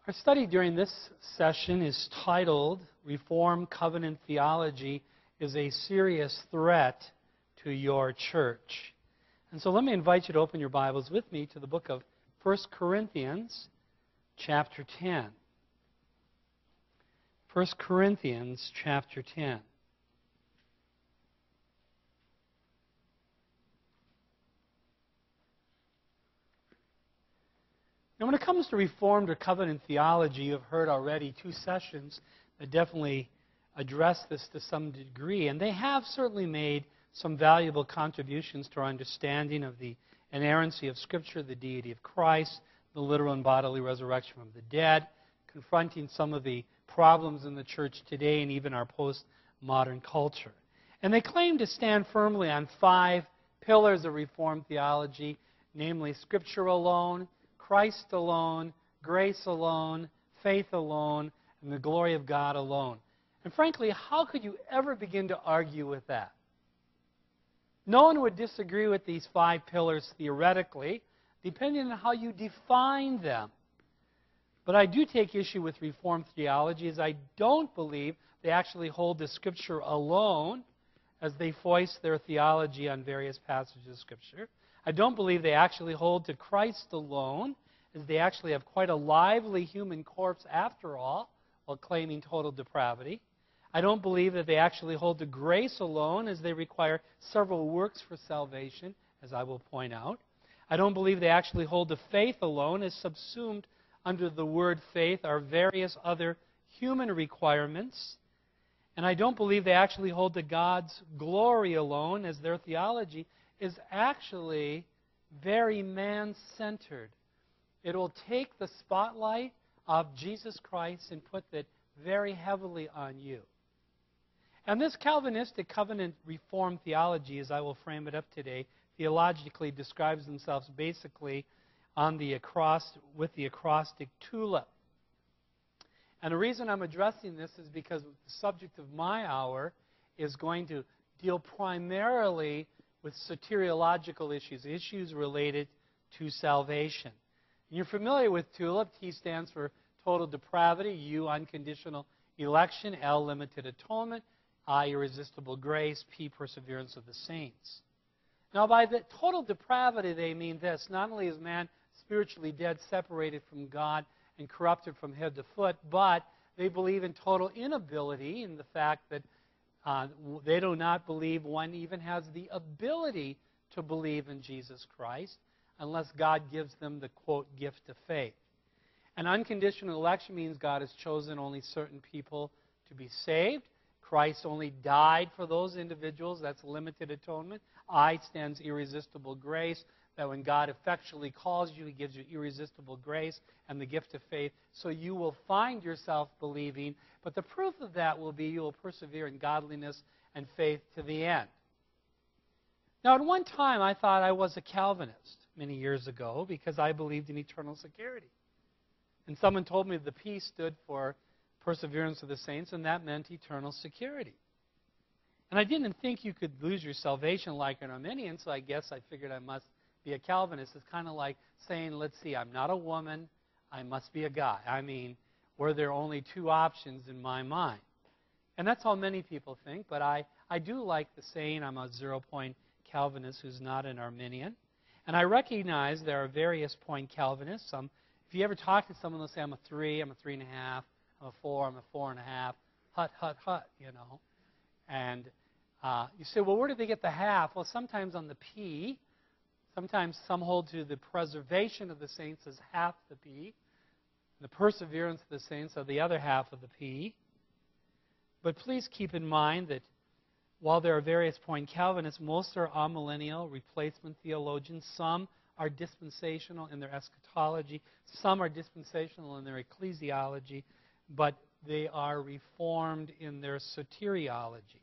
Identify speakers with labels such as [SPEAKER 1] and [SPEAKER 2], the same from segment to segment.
[SPEAKER 1] Our study during this session is titled, Reformed Covenant Theology is a Serious Threat to Your Church. And so let me invite you to open your Bibles with me to the book of 1 Corinthians, chapter 10. 1 Corinthians, chapter 10. Now, when it comes to Reformed or covenant theology, you've heard already two sessions that definitely address this to some degree, and they have certainly made some valuable contributions to our understanding of the inerrancy of Scripture, the deity of Christ, the literal and bodily resurrection from the dead, confronting some of the problems in the church today and even our postmodern culture. And they claim to stand firmly on five pillars of Reformed theology, namely Scripture alone, Christ alone, grace alone, faith alone, and the glory of God alone. And frankly, how could you ever begin to argue with that? No one would disagree with these five pillars theoretically, depending on how you define them. But I do take issue with Reformed theology, as I don't believe they actually hold the Scripture alone as they foist their theology on various passages of Scripture. I don't believe they actually hold to Christ alone, as they actually have quite a lively human corpse after all, while claiming total depravity. I don't believe that they actually hold to grace alone, as they require several works for salvation, as I will point out. I don't believe they actually hold to faith alone, as subsumed under the word faith are various other human requirements. And I don't believe they actually hold to God's glory alone, as their theology is actually very man-centered. It will take the spotlight of Jesus Christ and put it very heavily on you. And this Calvinistic covenant reform theology, as I will frame it up today, theologically describes themselves basically on with the acrostic tulip. And the reason I'm addressing this is because the subject of my hour is going to deal primarily with soteriological issues related to salvation. And you're familiar with TULIP. T stands for total depravity, U, unconditional election, L, limited atonement, I, irresistible grace, P, perseverance of the saints. Now, by the total depravity, they mean this. Not only is man spiritually dead, separated from God, and corrupted from head to foot, but they believe in total inability in the fact that they do not believe one even has the ability to believe in Jesus Christ unless God gives them the, quote, gift of faith. An unconditional election means God has chosen only certain people to be saved. Christ only died for those individuals. That's limited atonement. I stands irresistible grace, that when God effectually calls you, He gives you irresistible grace and the gift of faith, so you will find yourself believing. But the proof of that will be you will persevere in godliness and faith to the end. Now, at one time, I thought I was a Calvinist many years ago because I believed in eternal security. And someone told me the P stood for perseverance of the saints, and that meant eternal security. And I didn't think you could lose your salvation like an Arminian, so I guess I figured I must be a Calvinist. It's kind of like saying, let's see, I'm not a woman, I must be a guy. I mean, were there only two options in my mind? And that's how many people think, but I do like the saying I'm a 0-point Calvinist who's not an Arminian. And I recognize there are various point Calvinists. If you ever talk to someone, they'll say, I'm a 3, I'm a 3.5, I'm a 4, I'm a 4.5, hut, you know. And you say, well, where did they get the half? Well, sometimes on the P. Sometimes some hold to the preservation of the saints as half the P. The perseverance of the saints are the other half of the P. But please keep in mind that while there are various point Calvinists, most are amillennial replacement theologians. Some are dispensational in their eschatology. Some are dispensational in their ecclesiology. But they are reformed in their soteriology.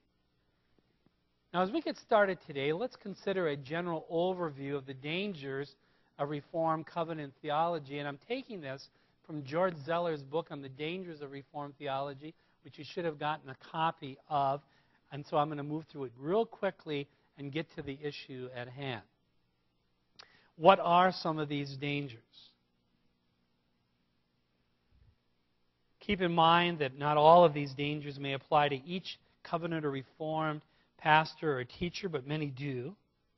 [SPEAKER 1] Now, as we get started today, let's consider a general overview of the dangers of Reformed covenant theology. And I'm taking this from George Zeller's book on the dangers of Reformed theology, which you should have gotten a copy of. And so I'm going to move through it real quickly and get to the issue at hand. What are some of these dangers? Keep in mind that not all of these dangers may apply to each covenant or reformed pastor or teacher, but many do.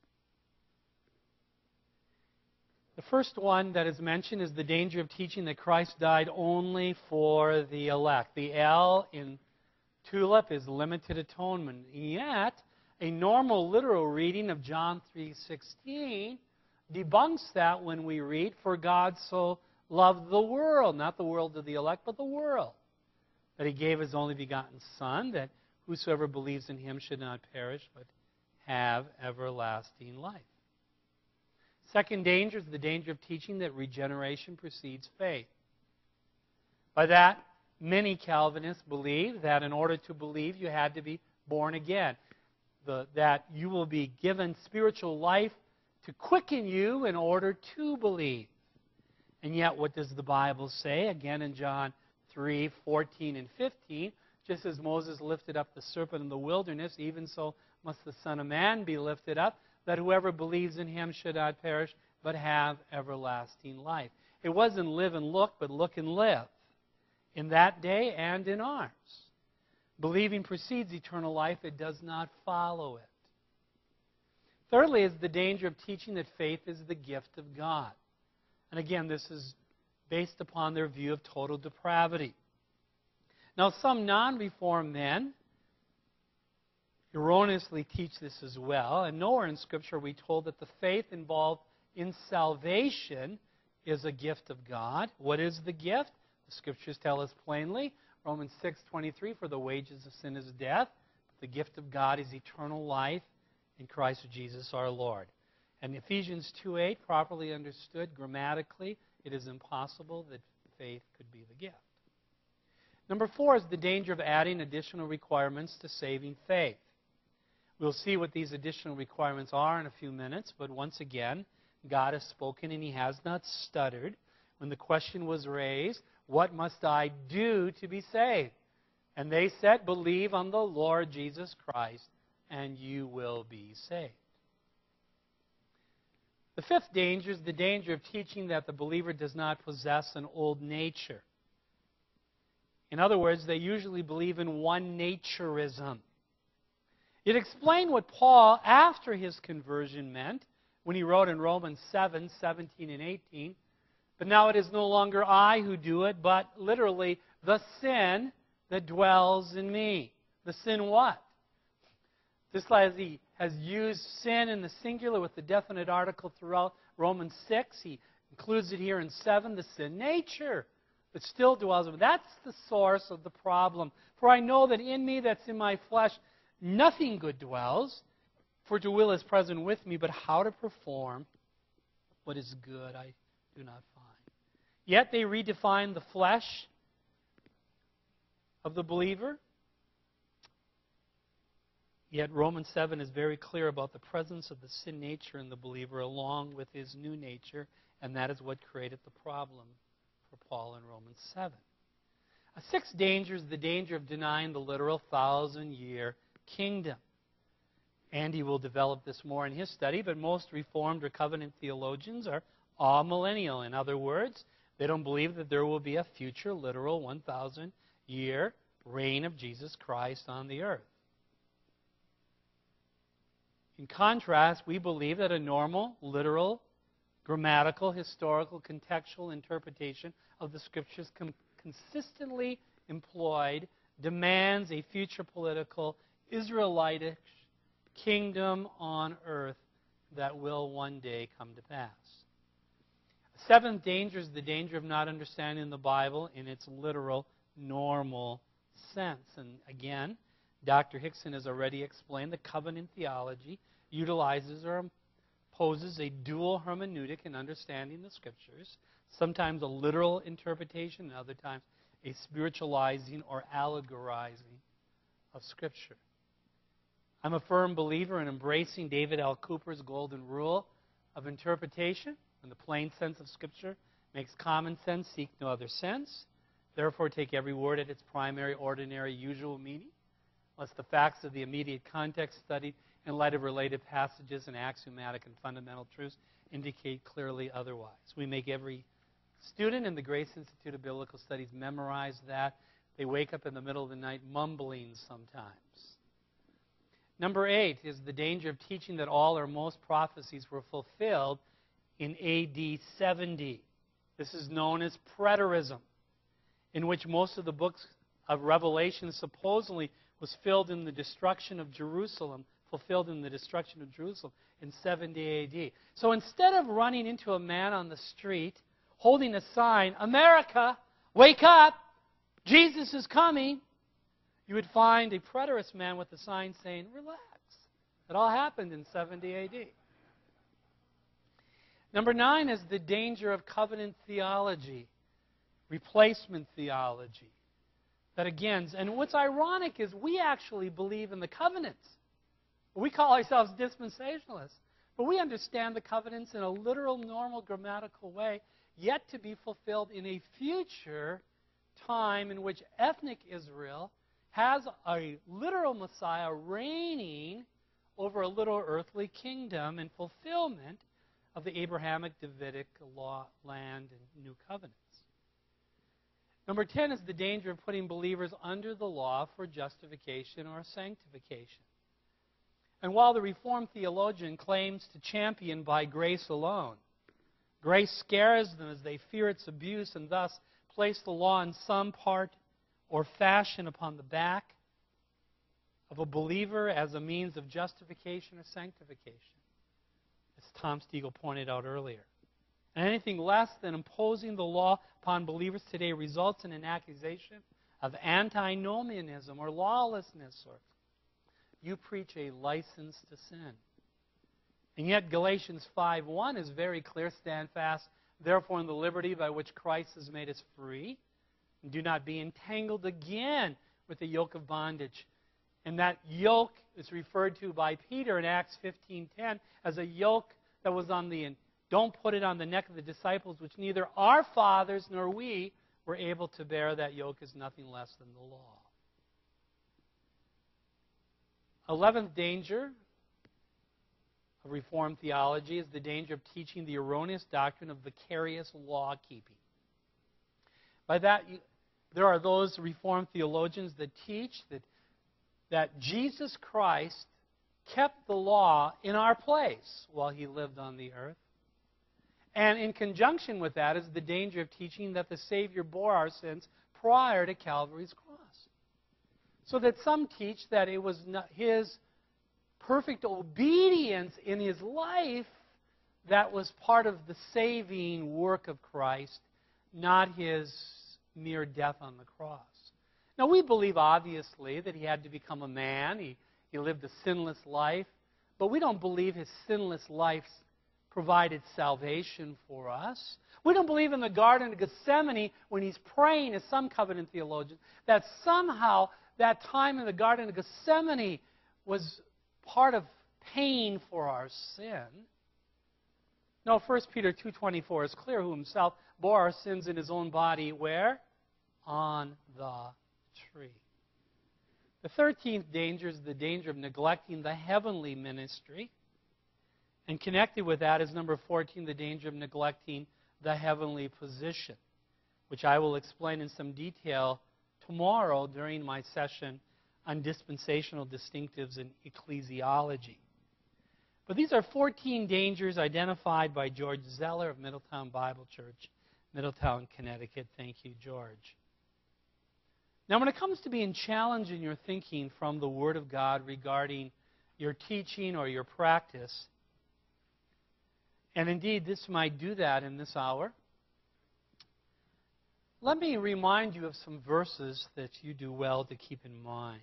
[SPEAKER 1] The first one that is mentioned is the danger of teaching that Christ died only for the elect. The L in TULIP is limited atonement. Yet, a normal literal reading of John 3:16 debunks that when we read, "For God so loved the world," not the world of the elect, but the world, "that He gave His only begotten Son, that whosoever believes in Him should not perish, but have everlasting life." Second danger is the danger of teaching that regeneration precedes faith. By that, many Calvinists believe that in order to believe, you had to be born again. That you will be given spiritual life to quicken you in order to believe. And yet, what does the Bible say? Again, in John 3:14 and 15, just as Moses lifted up the serpent in the wilderness, even so must the Son of Man be lifted up, that whoever believes in Him should not perish, but have everlasting life. It wasn't live and look, but look and live. In that day and in ours. Believing precedes eternal life. It does not follow it. Thirdly is the danger of teaching that faith is the gift of God. And again, this is based upon their view of total depravity. Now, some non-reformed men erroneously teach this as well, and nowhere in Scripture are we told that the faith involved in salvation is a gift of God. What is the gift? The Scriptures tell us plainly. Romans 6:23, "For the wages of sin is death, but the gift of God is eternal life in Christ Jesus our Lord." And Ephesians 2:8, properly understood grammatically, it is impossible that faith could be the gift. Number 4 is the danger of adding additional requirements to saving faith. We'll see what these additional requirements are in a few minutes, but once again, God has spoken and He has not stuttered. When the question was raised, "What must I do to be saved?" And they said, "Believe on the Lord Jesus Christ, and you will be saved." The fifth danger is the danger of teaching that the believer does not possess an old nature. In other words, they usually believe in one-naturism. It explained what Paul, after his conversion, meant when he wrote in Romans 7:17 and 18, "But now it is no longer I who do it, but literally the sin that dwells in me." The sin what? Just as he has used sin in the singular with the definite article throughout Romans 6, he includes it here in 7, the sin nature that still dwells in me. That's the source of the problem. "For I know that in me, that's in my flesh, nothing good dwells, for to will is present with me, but how to perform what is good I do not find." Yet they redefine the flesh of the believer. Yet Romans 7 is very clear about the presence of the sin nature in the believer along with his new nature, and that is what created the problem for Paul in Romans 7. A sixth danger is the danger of denying the literal 1,000-year kingdom. Andy will develop this more in his study, but most Reformed or Covenant theologians are amillennial. In other words, they don't believe that there will be a future literal 1,000-year reign of Jesus Christ on the earth. In contrast, we believe that a normal, literal, grammatical, historical, contextual interpretation of the Scriptures consistently employed demands a future political, Israelitish kingdom on earth that will one day come to pass. The seventh danger is the danger of not understanding the Bible in its literal, normal sense. And again, Dr. Hickson has already explained the covenant theology utilizes or poses a dual hermeneutic in understanding the Scriptures, sometimes a literal interpretation, and other times a spiritualizing or allegorizing of Scripture. I'm a firm believer in embracing David L. Cooper's golden rule of interpretation. When the plain sense of Scripture makes common sense seek no other sense, therefore take every word at its primary, ordinary, usual meaning, unless the facts of the immediate context studied in light of related passages and axiomatic and fundamental truths indicate clearly otherwise. We make every student in the Grace Institute of Biblical Studies memorized that. They wake up in the middle of the night mumbling sometimes. Number 8 is the danger of teaching that all or most prophecies were fulfilled in AD 70. This is known as preterism, in which most of the books of Revelation supposedly was fulfilled in the destruction of Jerusalem in 70 AD. So instead of running into a man on the street holding a sign, "America, wake up, Jesus is coming," you would find a preterist man with a sign saying, "Relax. It all happened in 70 AD. Number 9 is the danger of covenant theology, replacement theology. That again, and what's ironic is we actually believe in the covenants. We call ourselves dispensationalists, but we understand the covenants in a literal, normal, grammatical way, yet to be fulfilled in a future time in which ethnic Israel has a literal Messiah reigning over a little earthly kingdom in fulfillment of the Abrahamic, Davidic law, land, and new covenants. Number 10 is the danger of putting believers under the law for justification or sanctification. And while the Reformed theologian claims to champion by grace alone, grace scares them as they fear its abuse and thus place the law in some part or fashion upon the back of a believer as a means of justification or sanctification, as Tom Stegall pointed out earlier. And anything less than imposing the law upon believers today results in an accusation of antinomianism or lawlessness, or you preach a license to sin. And yet Galatians 5:1 is very clear: stand fast, therefore, in the liberty by which Christ has made us free, and do not be entangled again with the yoke of bondage. And that yoke is referred to by Peter in Acts 15:10 as a yoke that was on the don't put it on the neck of the disciples, which neither our fathers nor we were able to bear. That yoke is nothing less than the law. 11th danger of Reformed theology is the danger of teaching the erroneous doctrine of vicarious law-keeping. By that, there are those Reformed theologians that teach that Jesus Christ kept the law in our place while he lived on the earth. And in conjunction with that is the danger of teaching that the Savior bore our sins prior to Calvary's cross. So that some teach that it was not his perfect obedience in his life that was part of the saving work of Christ, not his mere death on the cross. Now, we believe, obviously, that he had to become a man. He lived a sinless life. But we don't believe his sinless life provided salvation for us. We don't believe in the Garden of Gethsemane when he's praying, as some covenant theologians, that somehow that time in the Garden of Gethsemane was part of paying for our sin. No, 1 Peter 2:24 is clear, who himself bore our sins in his own body, where? On the tree. The 13th danger is the danger of neglecting the heavenly ministry. And connected with that is number 14, the danger of neglecting the heavenly position, which I will explain in some detail tomorrow during my session on dispensational distinctives in ecclesiology. But these are 14 dangers identified by George Zeller of Middletown Bible Church, Middletown, Connecticut. Thank you, George. Now, when it comes to being challenged in your thinking from the Word of God regarding your teaching or your practice, and indeed this might do that in this hour, let me remind you of some verses that you do well to keep in mind.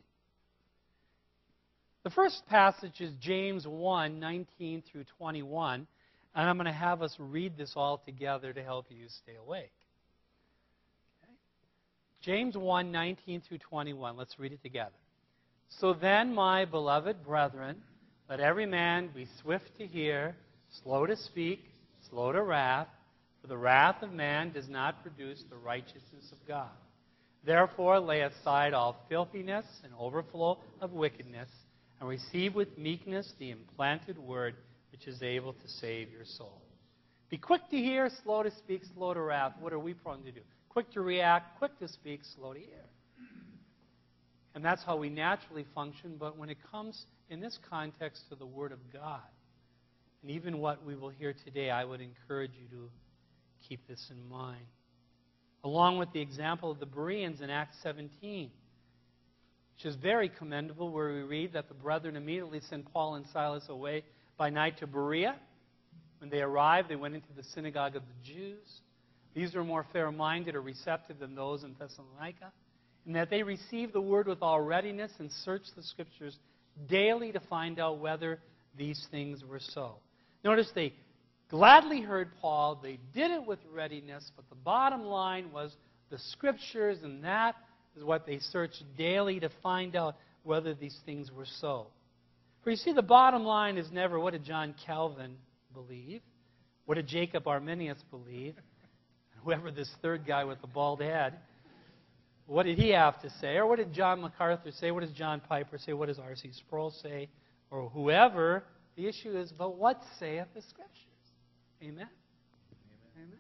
[SPEAKER 1] The first passage is James 1:19 through 21, and I'm going to have us read this all together to help you stay awake. Okay? James 1:19 through 21. Let's read it together. So then, my beloved brethren, let every man be swift to hear, slow to speak, slow to wrath, for the wrath of man does not produce the righteousness of God. Therefore, lay aside all filthiness and overflow of wickedness, and receive with meekness the implanted word which is able to save your soul. Be quick to hear, slow to speak, slow to wrath. What are we prone to do? Quick to react, quick to speak, slow to hear. And that's how we naturally function. But when it comes in this context to the Word of God, and even what we will hear today, I would encourage you to keep this in mind. Along with the example of the Bereans in Acts 17, which is very commendable, where we read that the brethren immediately sent Paul and Silas away by night to Berea. When they arrived, they went into the synagogue of the Jews. These were more fair-minded or receptive than those in Thessalonica, in that they received the word with all readiness and searched the Scriptures daily to find out whether these things were so. Notice they gladly heard Paul. They did it with readiness, but the bottom line was the Scriptures, and that is what they searched daily to find out whether these things were so. For you see, the bottom line is never, what did John Calvin believe? What did Jacob Arminius believe? Whoever this third guy with the bald head, what did he have to say? Or what did John MacArthur say? What does John Piper say? What does R.C. Sproul say? Or whoever. The issue is, but what saith the Scriptures? Amen? Amen.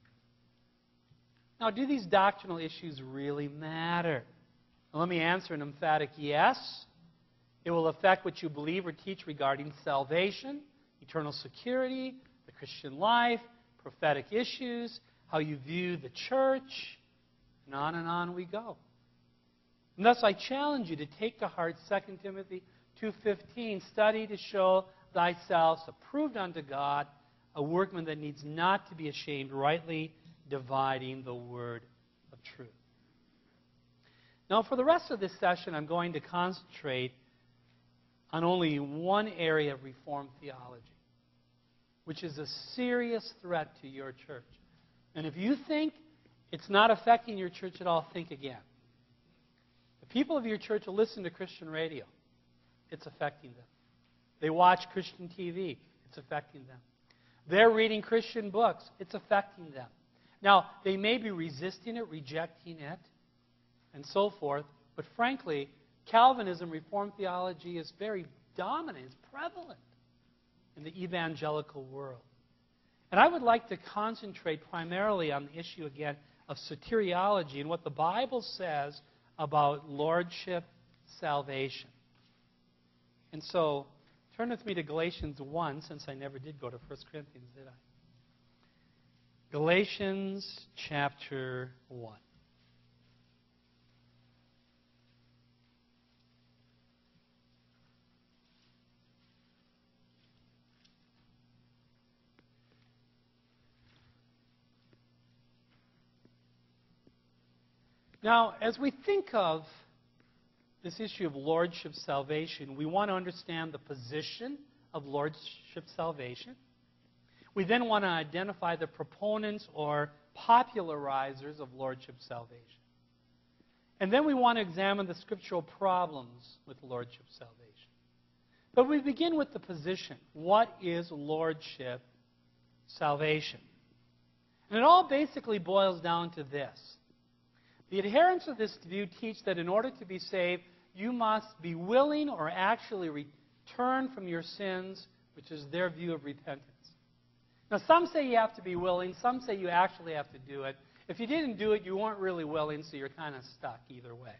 [SPEAKER 1] Now, do these doctrinal issues really matter? Well, let me answer an emphatic yes. It will affect what you believe or teach regarding salvation, eternal security, the Christian life, prophetic issues, how you view the church, and on we go. And thus I challenge you to take to heart 2 Timothy 2:15, study to show thyself approved unto God, a workman that needs not to be ashamed, rightly dividing the word of truth. Now, for the rest of this session, I'm going to concentrate on only one area of Reformed theology, which is a serious threat to your church. And if you think it's not affecting your church at all, think again. The people of your church will listen to Christian radio. It's affecting them. They watch Christian TV. It's affecting them. They're reading Christian books. It's affecting them. Now, they may be resisting it, rejecting it, and so forth, but frankly, Calvinism, Reformed theology is very dominant, it's prevalent in the evangelical world. And I would like to concentrate primarily on the issue, again, of soteriology and what the Bible says about lordship salvation. And so, turn with me to Galatians 1, since I never did go to 1 Corinthians, did I? Galatians chapter 1. Now, as we think of this issue of lordship salvation, we want to understand the position of lordship salvation. We then want to identify the proponents or popularizers of lordship salvation. And then we want to examine the scriptural problems with lordship salvation. But we begin with the position. What is lordship salvation? And it all basically boils down to this. The adherents of this view teach that in order to be saved, you must be willing or actually return from your sins, which is their view of repentance. Now, some say you have to be willing. Some say you actually have to do it. If you didn't do it, you weren't really willing, so you're kind of stuck either way.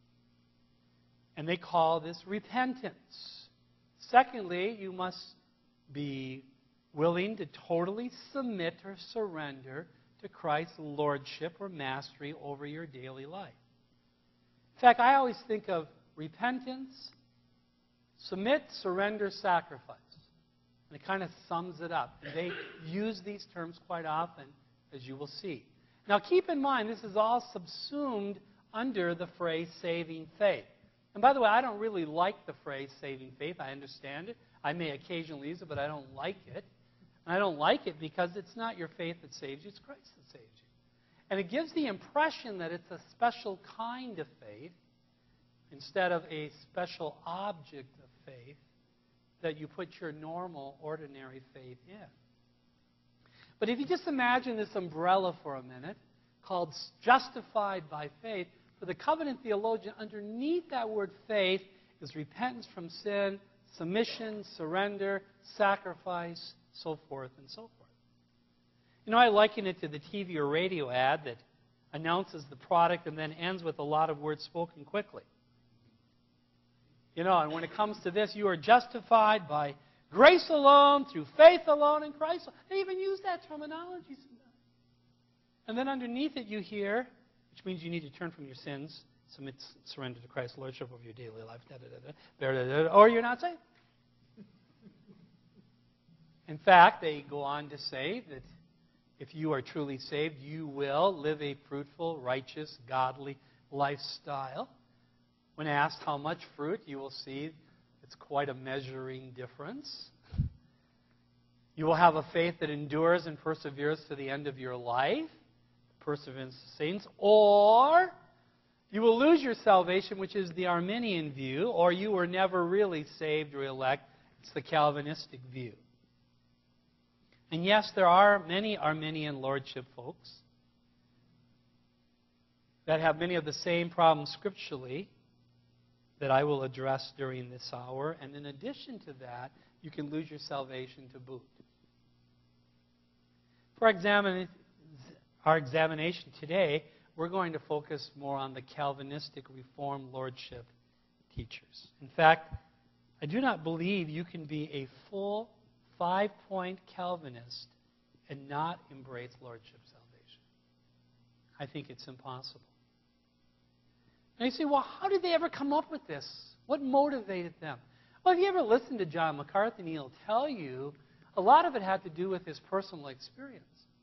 [SPEAKER 1] And they call this repentance. Secondly, you must be willing to totally submit or surrender to Christ's lordship or mastery over your daily life. In fact, I always think of repentance, submit, surrender, sacrifice. And it kind of sums it up. And they use these terms quite often, as you will see. Now, keep in mind, this is all subsumed under the phrase saving faith. And by the way, I don't really like the phrase saving faith. I understand it. I may occasionally use it, but I don't like it. And I don't like it because it's not your faith that saves you, it's Christ that saves you. And it gives the impression that it's a special kind of faith instead of a special object of faith that you put your normal, ordinary faith in. But if you just imagine this umbrella for a minute, called justified by faith, for the covenant theologian, underneath that word faith is repentance from sin, submission, surrender, sacrifice, so forth and so forth. You know, I liken it to the TV or radio ad that announces the product and then ends with a lot of words spoken quickly. You know, and when it comes to this, you are justified by grace alone, through faith alone, in Christ alone. They even use that terminology sometimes. And then underneath it you hear, which means you need to turn from your sins, surrender to Christ's lordship over your daily life, or you're not saved. In fact, they go on to say that if you are truly saved, you will live a fruitful, righteous, godly lifestyle. When asked how much fruit, you will see it's quite a measuring difference. You will have a faith that endures and perseveres to the end of your life, perseverance of saints, or you will lose your salvation, which is the Arminian view, or you were never really saved or elect. It's the Calvinistic view. And yes, there are many Arminian lordship folks that have many of the same problems scripturally that I will address during this hour. And in addition to that, you can lose your salvation to boot. For our examination today, we're going to focus more on the Calvinistic Reformed lordship teachers. In fact, I do not believe you can be a full 5-point Calvinist and not embrace lordship salvation. I think it's impossible. And you say, well, how did they ever come up with this? What motivated them? Well, if you ever listen to John MacArthur, he'll tell you a lot of it had to do with his personal experience.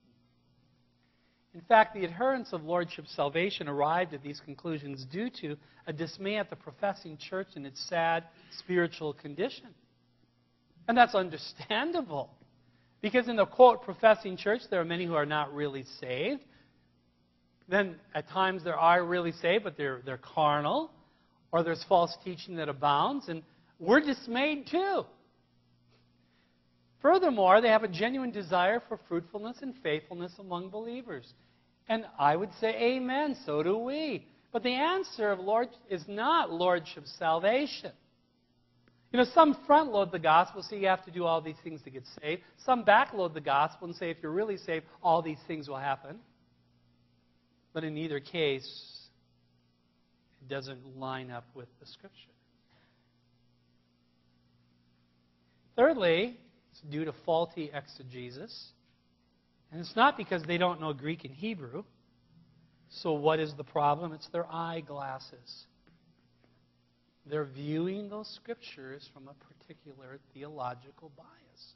[SPEAKER 1] In fact, the adherents of lordship salvation arrived at these conclusions due to a dismay at the professing church and its sad spiritual condition. And that's understandable. Because in the, quote, professing church, there are many who are not really saved. Then at times there are really saved, but they're carnal. Or there's false teaching that abounds. And we're dismayed too. Furthermore, they have a genuine desire for fruitfulness and faithfulness among believers. And I would say amen, so do we. But the answer of is not lordship salvation. You know, some front load the gospel, say you have to do all these things to get saved. Some back load the gospel and say if you're really saved, all these things will happen. But in either case, it doesn't line up with the Scripture. Thirdly, it's due to faulty exegesis. And it's not because they don't know Greek and Hebrew. So what is the problem? It's their eyeglasses. They're viewing those scriptures from a particular theological bias.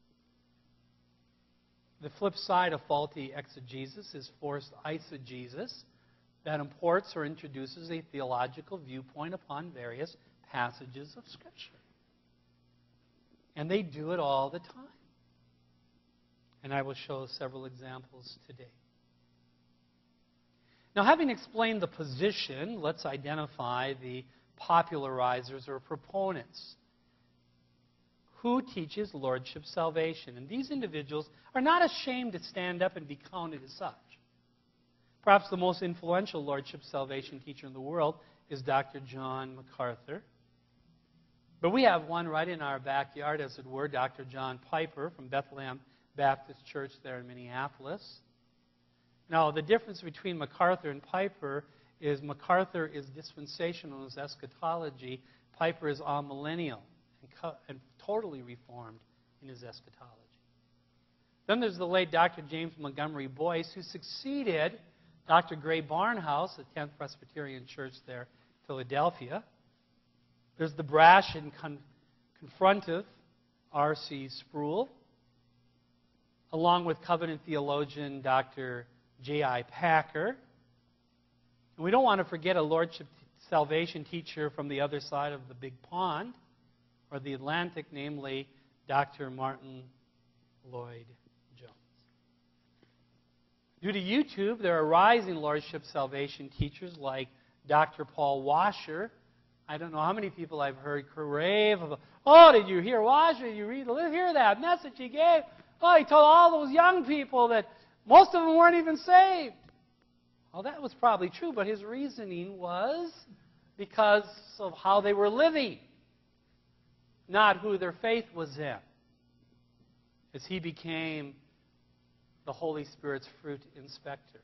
[SPEAKER 1] The flip side of faulty exegesis is forced eisegesis that imports or introduces a theological viewpoint upon various passages of Scripture. And they do it all the time. And I will show several examples today. Now, having explained the position, let's identify the popularizers or proponents. Who teaches lordship salvation? And these individuals are not ashamed to stand up and be counted as such. Perhaps the most influential lordship salvation teacher in the world is Dr. John MacArthur. But we have one right in our backyard, as it were, Dr. John Piper from Bethlehem Baptist Church there in Minneapolis. Now, the difference between MacArthur and Piper is MacArthur is dispensational in his eschatology. Piper is amillennial and totally reformed in his eschatology. Then there's the late Dr. James Montgomery Boyce, who succeeded Dr. Gray Barnhouse at 10th Presbyterian Church there in Philadelphia. There's the brash and confrontive R.C. Sproul, along with covenant theologian Dr. J.I. Packer. And we don't want to forget a lordship salvation teacher from the other side of the big pond, or the Atlantic, namely Dr. Martin Lloyd-Jones. Due to YouTube, there are rising lordship salvation teachers like Dr. Paul Washer. I don't know how many people I've heard rave about, oh, did you hear Washer? Did you hear that message he gave? Oh, he told all those young people that most of them weren't even saved. Well, that was probably true, but his reasoning was because of how they were living, not who their faith was in. As he became the Holy Spirit's fruit inspector.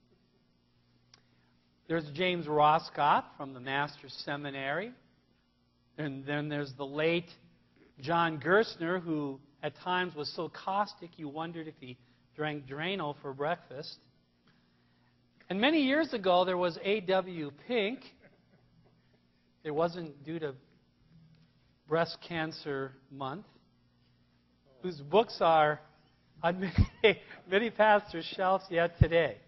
[SPEAKER 1] There's James Roscott from the Master's Seminary. And then there's the late John Gerstner, who at times was so caustic you wondered if he drank Drano for breakfast. And many years ago, there was A.W. Pink. It wasn't due to Breast Cancer Month, whose books are on many pastors' shelves yet today.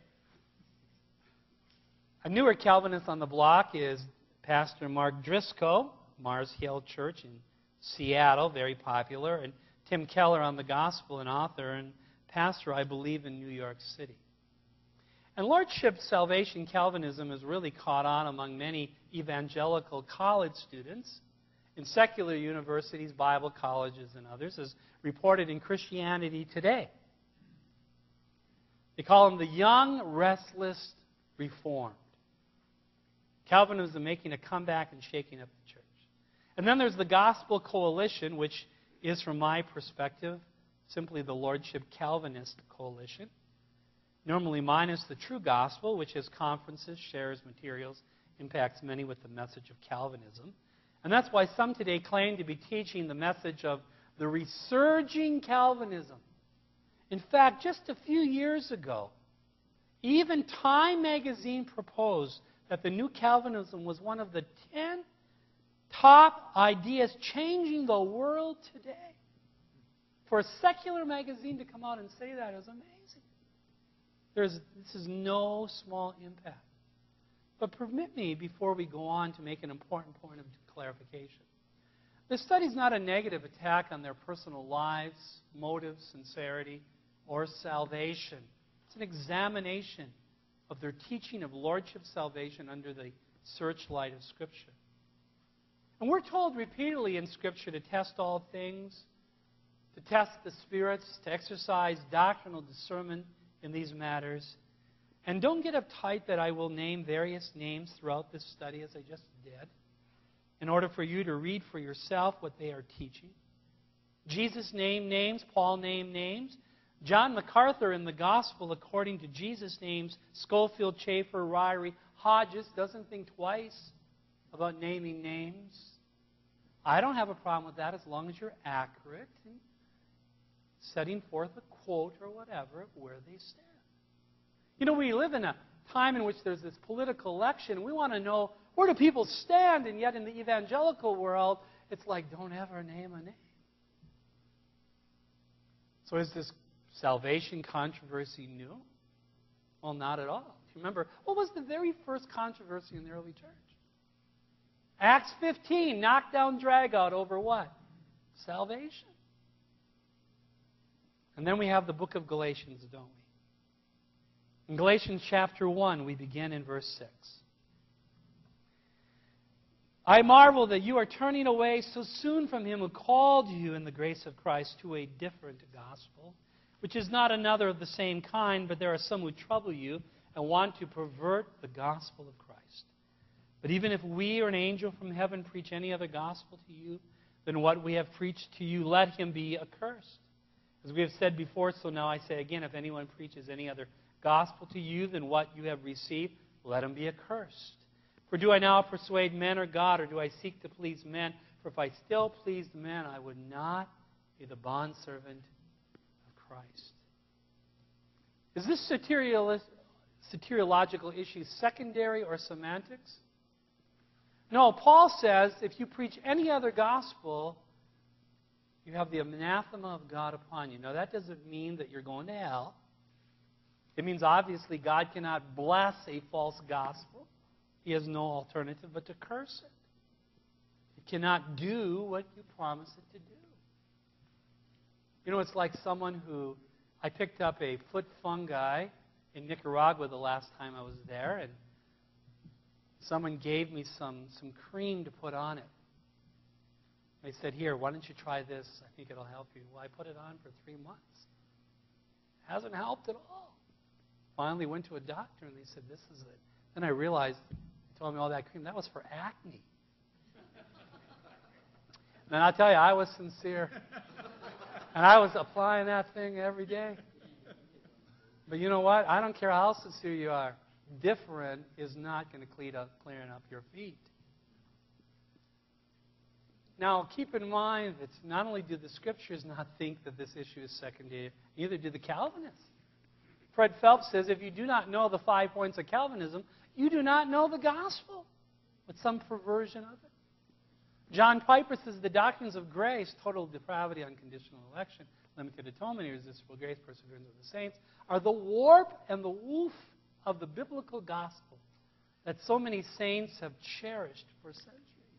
[SPEAKER 1] A newer Calvinist on the block is Pastor Mark Driscoll, Mars Hill Church in Seattle, very popular, and Tim Keller on the gospel, an author and pastor, I believe, in New York City. And Lordship Salvation Calvinism has really caught on among many evangelical college students in secular universities, Bible colleges, and others, as reported in Christianity Today. They call them the young, restless, reformed. Calvinism making a comeback and shaking up the church. And then there's the Gospel Coalition, which is, from my perspective, simply the Lordship Calvinist Coalition. Normally minus the True Gospel, which has conferences, shares materials, impacts many with the message of Calvinism. And that's why some today claim to be teaching the message of the resurging Calvinism. In fact, just a few years ago, even Time magazine proposed that the new Calvinism was one of the 10 top ideas changing the world today. For a secular magazine to come out and say that is amazing. This is no small impact. But permit me, before we go on, to make an important point of clarification. This study is not a negative attack on their personal lives, motives, sincerity, or salvation. It's an examination of their teaching of Lordship salvation under the searchlight of Scripture. And we're told repeatedly in Scripture to test all things, to test the spirits, to exercise doctrinal discernment in these matters. And don't get uptight that I will name various names throughout this study, as I just did, in order for you to read for yourself what they are teaching. Jesus named names, Paul named names. John MacArthur in the Gospel, according to Jesus, names Schofield, Chafer, Ryrie, Hodges, doesn't think twice about naming names. I don't have a problem with that as long as you're accurate in setting forth a quote or whatever of where they stand. You know, we live in a time in which there's this political election. We want to know, where do people stand? And yet in the evangelical world, it's like, don't ever name a name. So is this salvation controversy new? Well, not at all. Do you remember, what was the very first controversy in the early church? Acts 15, knockdown, drag out over what? Salvation. And then we have the book of Galatians, don't we? In Galatians chapter 1, we begin in verse 6. I marvel that you are turning away so soon from him who called you in the grace of Christ to a different gospel, which is not another of the same kind, but there are some who trouble you and want to pervert the gospel of Christ. But even if we or an angel from heaven preach any other gospel to you than what we have preached to you, let him be accursed. As we have said before, so now I say again, if anyone preaches any other gospel to you than what you have received, let him be accursed. For do I now persuade men or God, or do I seek to please men? For if I still pleased men, I would not be the bondservant of Christ. Is this soteriological issue secondary or semantics? No, Paul says if you preach any other gospel, you have the anathema of God upon you. Now, that doesn't mean that you're going to hell. It means, obviously, God cannot bless a false gospel. He has no alternative but to curse it. It cannot do what you promise it to do. You know, it's like someone who... I picked up a foot fungi in Nicaragua the last time I was there, and someone gave me some cream to put on it. They said, here, why don't you try this? I think it'll help you. Well, I put it on for 3 months. It hasn't helped at all. Finally went to a doctor, and they said, this is it. Then I realized, they told me all that cream, that was for acne. And I'll tell you, I was sincere. And I was applying that thing every day. But you know what? I don't care how sincere you are. Different is not going to clean up your feet. Now, keep in mind that not only do the Scriptures not think that this issue is secondary, neither do the Calvinists. Fred Phelps says, if you do not know the 5 points of Calvinism, you do not know the gospel, with some perversion of it. John Piper says the doctrines of grace, total depravity, unconditional election, limited atonement, irresistible grace, perseverance of the saints, are the warp and the woof of the biblical gospel that so many saints have cherished for centuries.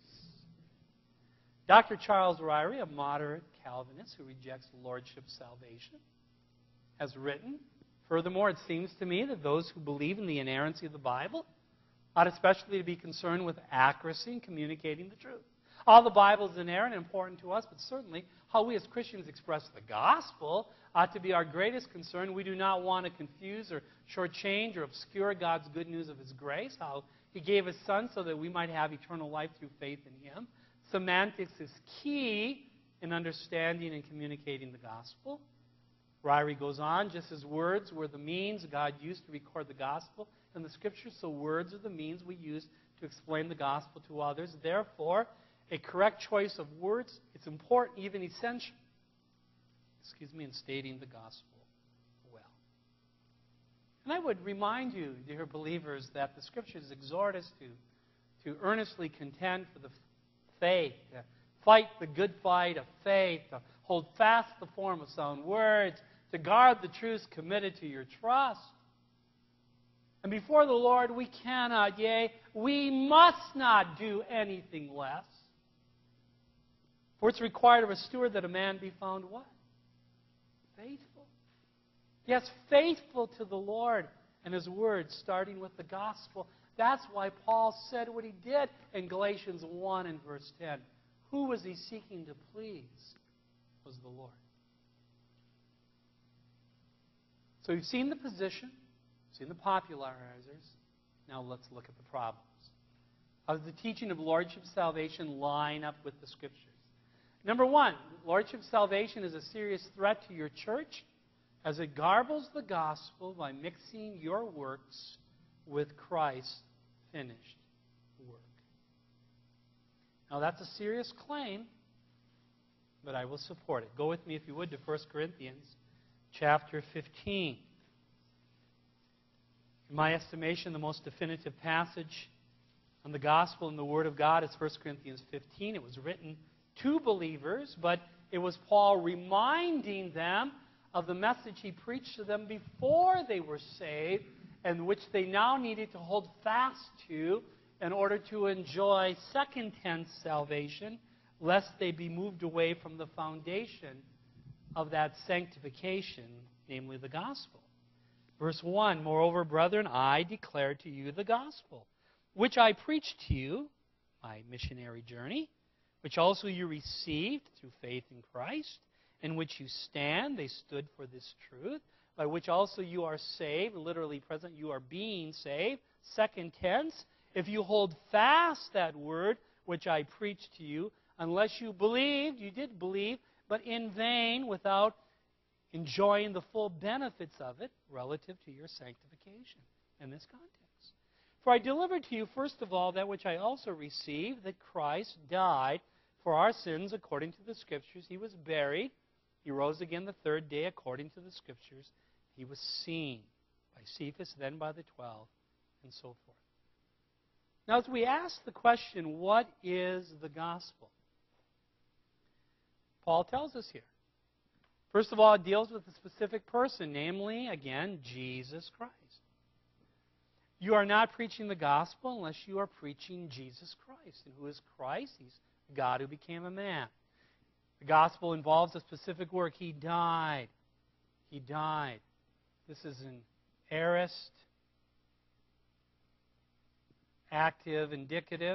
[SPEAKER 1] Dr. Charles Ryrie, a moderate Calvinist who rejects lordship salvation, has written, furthermore, it seems to me that those who believe in the inerrancy of the Bible ought especially to be concerned with accuracy in communicating the truth. All the Bible is inerrant and important to us, but certainly how we as Christians express the gospel ought to be our greatest concern. We do not want to confuse or shortchange or obscure God's good news of His grace, how He gave His Son so that we might have eternal life through faith in Him. Semantics is key in understanding and communicating the gospel. Ryrie goes on, just as words were the means God used to record the gospel in the Scriptures, so words are the means we use to explain the gospel to others. Therefore, a correct choice of words, it's important, even essential, in stating the gospel well. And I would remind you, dear believers, that the Scriptures exhort us to earnestly contend for the faith, to fight the good fight of faith, to hold fast the form of sound words, to guard the truths committed to your trust. And before the Lord, we cannot, yea, we must not do anything less. For it's required of a steward that a man be found what? Faithful. Yes, faithful to the Lord and His Word, starting with the gospel. That's why Paul said what he did in Galatians 1 and verse 10. Who was he seeking to please? It was the Lord. So you've seen the position, seen the popularizers. Now let's look at the problems. How does the teaching of Lordship salvation line up with the Scriptures? Number one, Lordship salvation is a serious threat to your church as it garbles the gospel by mixing your works with Christ's finished work. Now that's a serious claim, but I will support it. Go with me, if you would, to 1 Corinthians chapter 15. In my estimation, the most definitive passage on the gospel and the Word of God is 1 Corinthians 15. It was written to believers, but it was Paul reminding them of the message he preached to them before they were saved, and which they now needed to hold fast to in order to enjoy second tense salvation, lest they be moved away from the foundation of that sanctification, namely the gospel. Verse 1, moreover, brethren, I declare to you the gospel, which I preached to you, my missionary journey, which also you received through faith in Christ, in which you stand. They stood for this truth, by which also you are saved, literally present, you are being saved. Second tense, if you hold fast that word which I preached to you, unless you believed, you did believe, but in vain, without enjoying the full benefits of it relative to your sanctification in this context. For I delivered to you, first of all, that which I also received, that Christ died for our sins according to the Scriptures. He was buried. He rose again the third day according to the Scriptures. He was seen by Cephas, then by the 12, and so forth. Now, as we ask the question, what is the gospel? Paul tells us here. First of all, it deals with a specific person, namely, again, Jesus Christ. You are not preaching the gospel unless you are preaching Jesus Christ. And who is Christ? He's God who became a man. The gospel involves a specific work. He died. He died. This is an aorist, active, indicative.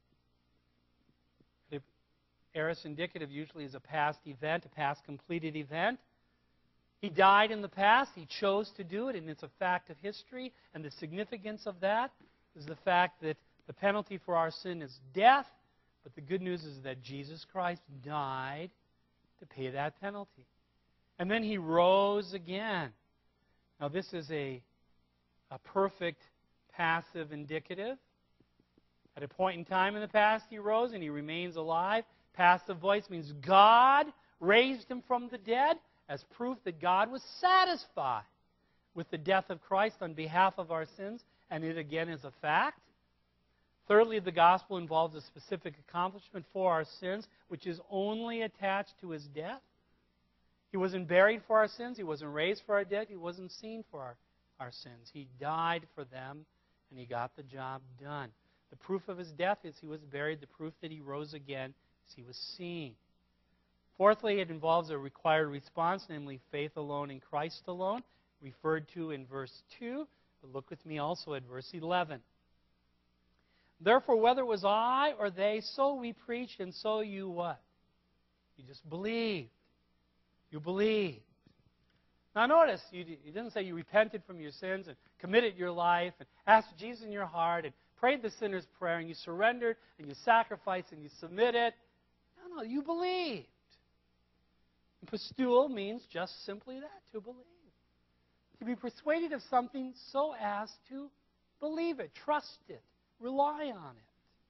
[SPEAKER 1] The aorist indicative usually is a past event, a past completed event. He died in the past. He chose to do it, and it's a fact of history. And the significance of that is the fact that the penalty for our sin is death, but the good news is that Jesus Christ died to pay that penalty. And then He rose again. Now, this is a perfect passive indicative. At a point in time in the past, he rose and he remains alive. Passive voice means God raised him from the dead as proof that God was satisfied with the death of Christ on behalf of our sins, and it again is a fact. Thirdly, the gospel involves a specific accomplishment for our sins, which is only attached to his death. He wasn't buried for our sins. He wasn't raised for our death. He wasn't seen for our sins. He died for them, and he got the job done. The proof of his death is he was buried. The proof that he rose again is he was seen. Fourthly, it involves a required response, namely faith alone in Christ alone, referred to in verse 2. But look with me also at verse 11. Therefore, whether it was I or they, so we preached, and so you what? You just believed. You believed. Now notice, you didn't say you repented from your sins and committed your life and asked Jesus in your heart and prayed the sinner's prayer and you surrendered and you sacrificed and you submitted. No, you believed. And pisteuo means just simply that, to believe. To be persuaded of something so as to believe it, trust it, rely on it.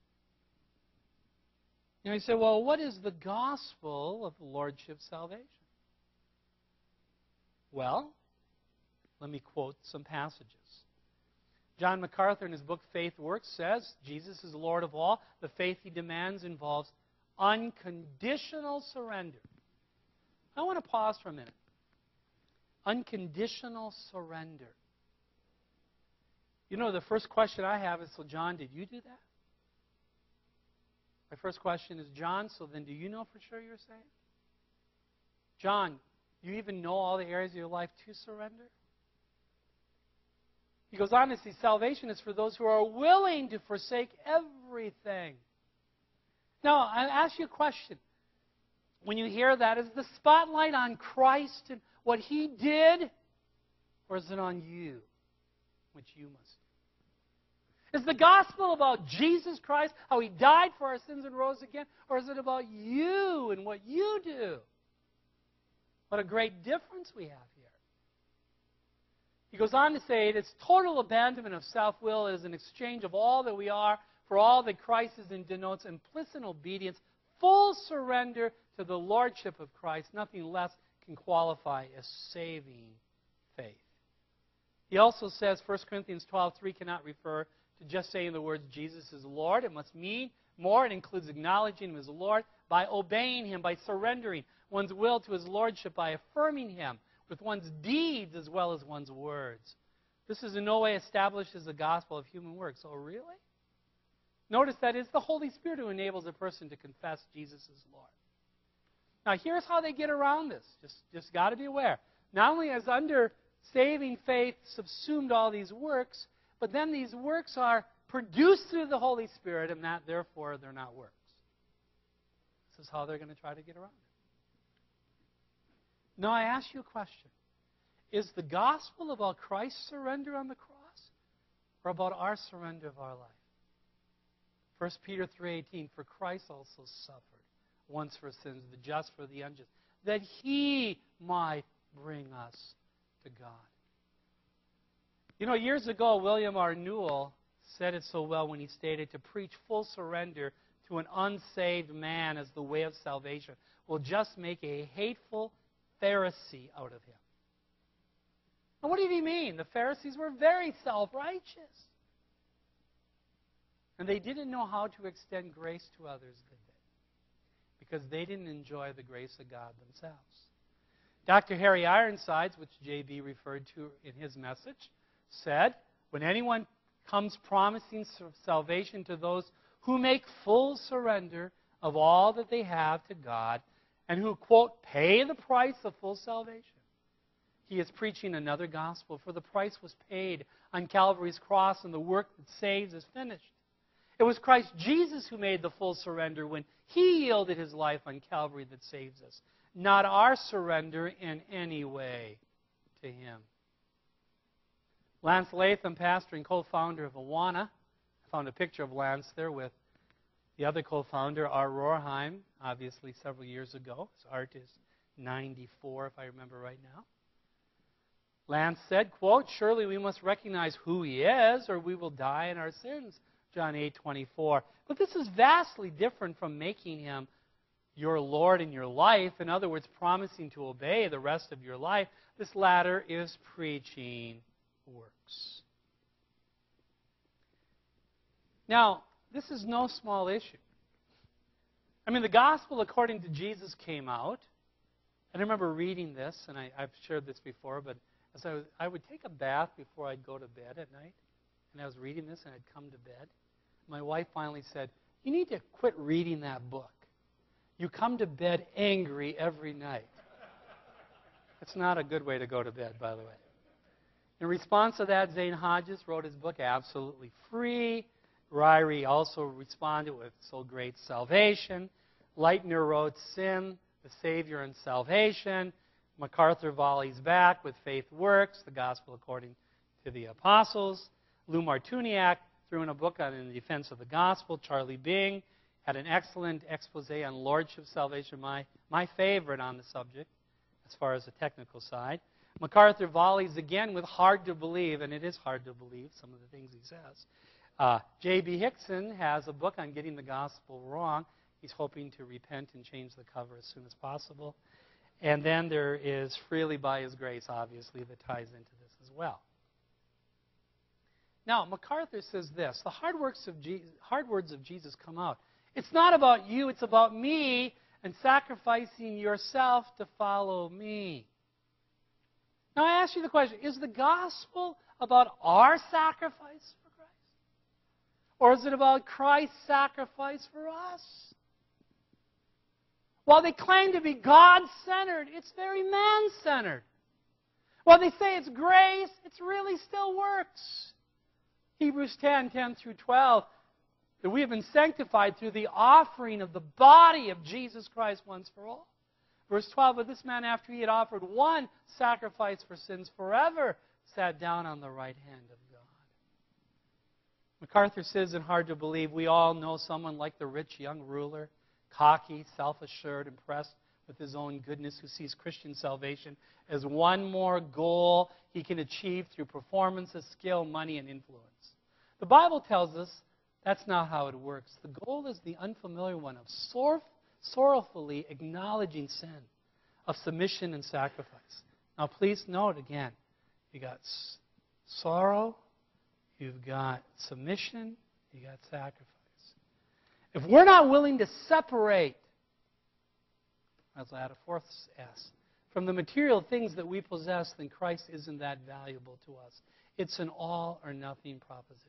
[SPEAKER 1] You say, well, what is the gospel of the Lordship salvation? Well, let me quote some passages. John MacArthur in his book Faith Works says, Jesus is Lord of all. The faith he demands involves unconditional surrender. I want to pause for a minute. Unconditional surrender. You know, the first question I have is, so John, did you do that? My first question is, John, so then do you know for sure you're saved? John, do you even know all the areas of your life to surrender? He goes on to say, salvation is for those who are willing to forsake everything. Now, I ask you a question. When you hear that, is the spotlight on Christ and what he did, or is it on you, which you must do? Is the gospel about Jesus Christ, how he died for our sins and rose again, or is it about you and what you do? What a great difference we have here. He goes on to say, it is total abandonment of self-will. It is an exchange of all that we are for all that Christ is and denotes implicit obedience, full surrender to the lordship of Christ. Nothing less can qualify as saving faith. He also says 1 Corinthians 12:3 cannot refer to just saying the words Jesus is Lord. It must mean more. It includes acknowledging him as Lord by obeying him, by surrendering one's will to his lordship, by affirming him with one's deeds as well as one's words. This is in no way established as the gospel of human works. Oh, really? Notice that it's the Holy Spirit who enables a person to confess Jesus as Lord. Now, here's how they get around this. Just got to be aware. Not only has under saving faith subsumed all these works, but then these works are produced through the Holy Spirit, and that, therefore, they're not works. This is how they're going to try to get around it. Now, I ask you a question. Is the gospel about Christ's surrender on the cross or about our surrender of our life? 1 Peter 3:18, for Christ also suffered once for sins, the just for the unjust, that he might bring us to God. You know, years ago, William R. Newell said it so well when he stated, to preach full surrender to an unsaved man as the way of salvation will just make a hateful Pharisee out of him. Now, what did he mean? The Pharisees were very self-righteous. And they didn't know how to extend grace to others, did they? Because they didn't enjoy the grace of God themselves. Dr. Harry Ironsides, which J.B. referred to in his message, said, when anyone comes promising salvation to those who make full surrender of all that they have to God and who, quote, pay the price of full salvation, he is preaching another gospel, for the price was paid on Calvary's cross and the work that saves is finished. It was Christ Jesus who made the full surrender when he yielded his life on Calvary that saves us, not our surrender in any way to him. Lance Latham, pastor and co-founder of Awana, I found a picture of Lance there with the other co-founder, Art Rohrheim, obviously several years ago. His Art is 94, if I remember right now. Lance said, quote, "Surely we must recognize who he is or we will die in our sins." John 8:24. But this is vastly different from making him your Lord in your life. In other words, promising to obey the rest of your life. This latter is preaching works. Now, this is no small issue. I mean, the gospel according to Jesus came out. And I remember reading this, and I've shared this before, but as I would take a bath before I'd go to bed at night, and I was reading this, and I'd come to bed. My wife finally said, "You need to quit reading that book. You come to bed angry every night." It's not a good way to go to bed, by the way. In response to that, Zane Hodges wrote his book, Absolutely Free. Ryrie also responded with So Great Salvation. Leitner wrote Sin, the Savior and Salvation. MacArthur volleys back with Faith Works, the Gospel According to the Apostles. Lou Martuniak threw in a book on In Defense of the Gospel. Charlie Bing had an excellent expose on Lordship Salvation, my favorite on the subject as far as the technical side. MacArthur volleys again with Hard to Believe, and it is hard to believe some of the things he says. J.B. Hickson has a book on getting the gospel wrong. He's hoping to repent and change the cover as soon as possible. And then there is Freely by His Grace, obviously, that ties into this as well. Now, MacArthur says this, the hard words of Jesus come out. It's not about you, it's about me and sacrificing yourself to follow me. Now, I ask you the question, is the gospel about our sacrifice for Christ? Or is it about Christ's sacrifice for us? While they claim to be God-centered, it's very man-centered. While they say it's grace, it's really still works. Hebrews 10 through 12, that we have been sanctified through the offering of the body of Jesus Christ once for all. Verse 12, but this man, after he had offered one sacrifice for sins forever, sat down on the right hand of God. MacArthur says in Hard to Believe, we all know someone like the rich young ruler, cocky, self-assured, impressed with his own goodness, who sees Christian salvation as one more goal he can achieve through performances, skill, money, and influence. The Bible tells us that's not how it works. The goal is the unfamiliar one of sorrowfully acknowledging sin, of submission and sacrifice. Now, please note again, you got sorrow, you've got submission, you got sacrifice. If we're not willing to separate, let's add a fourth S, from the material things that we possess, then Christ isn't that valuable to us. It's an all or nothing proposition.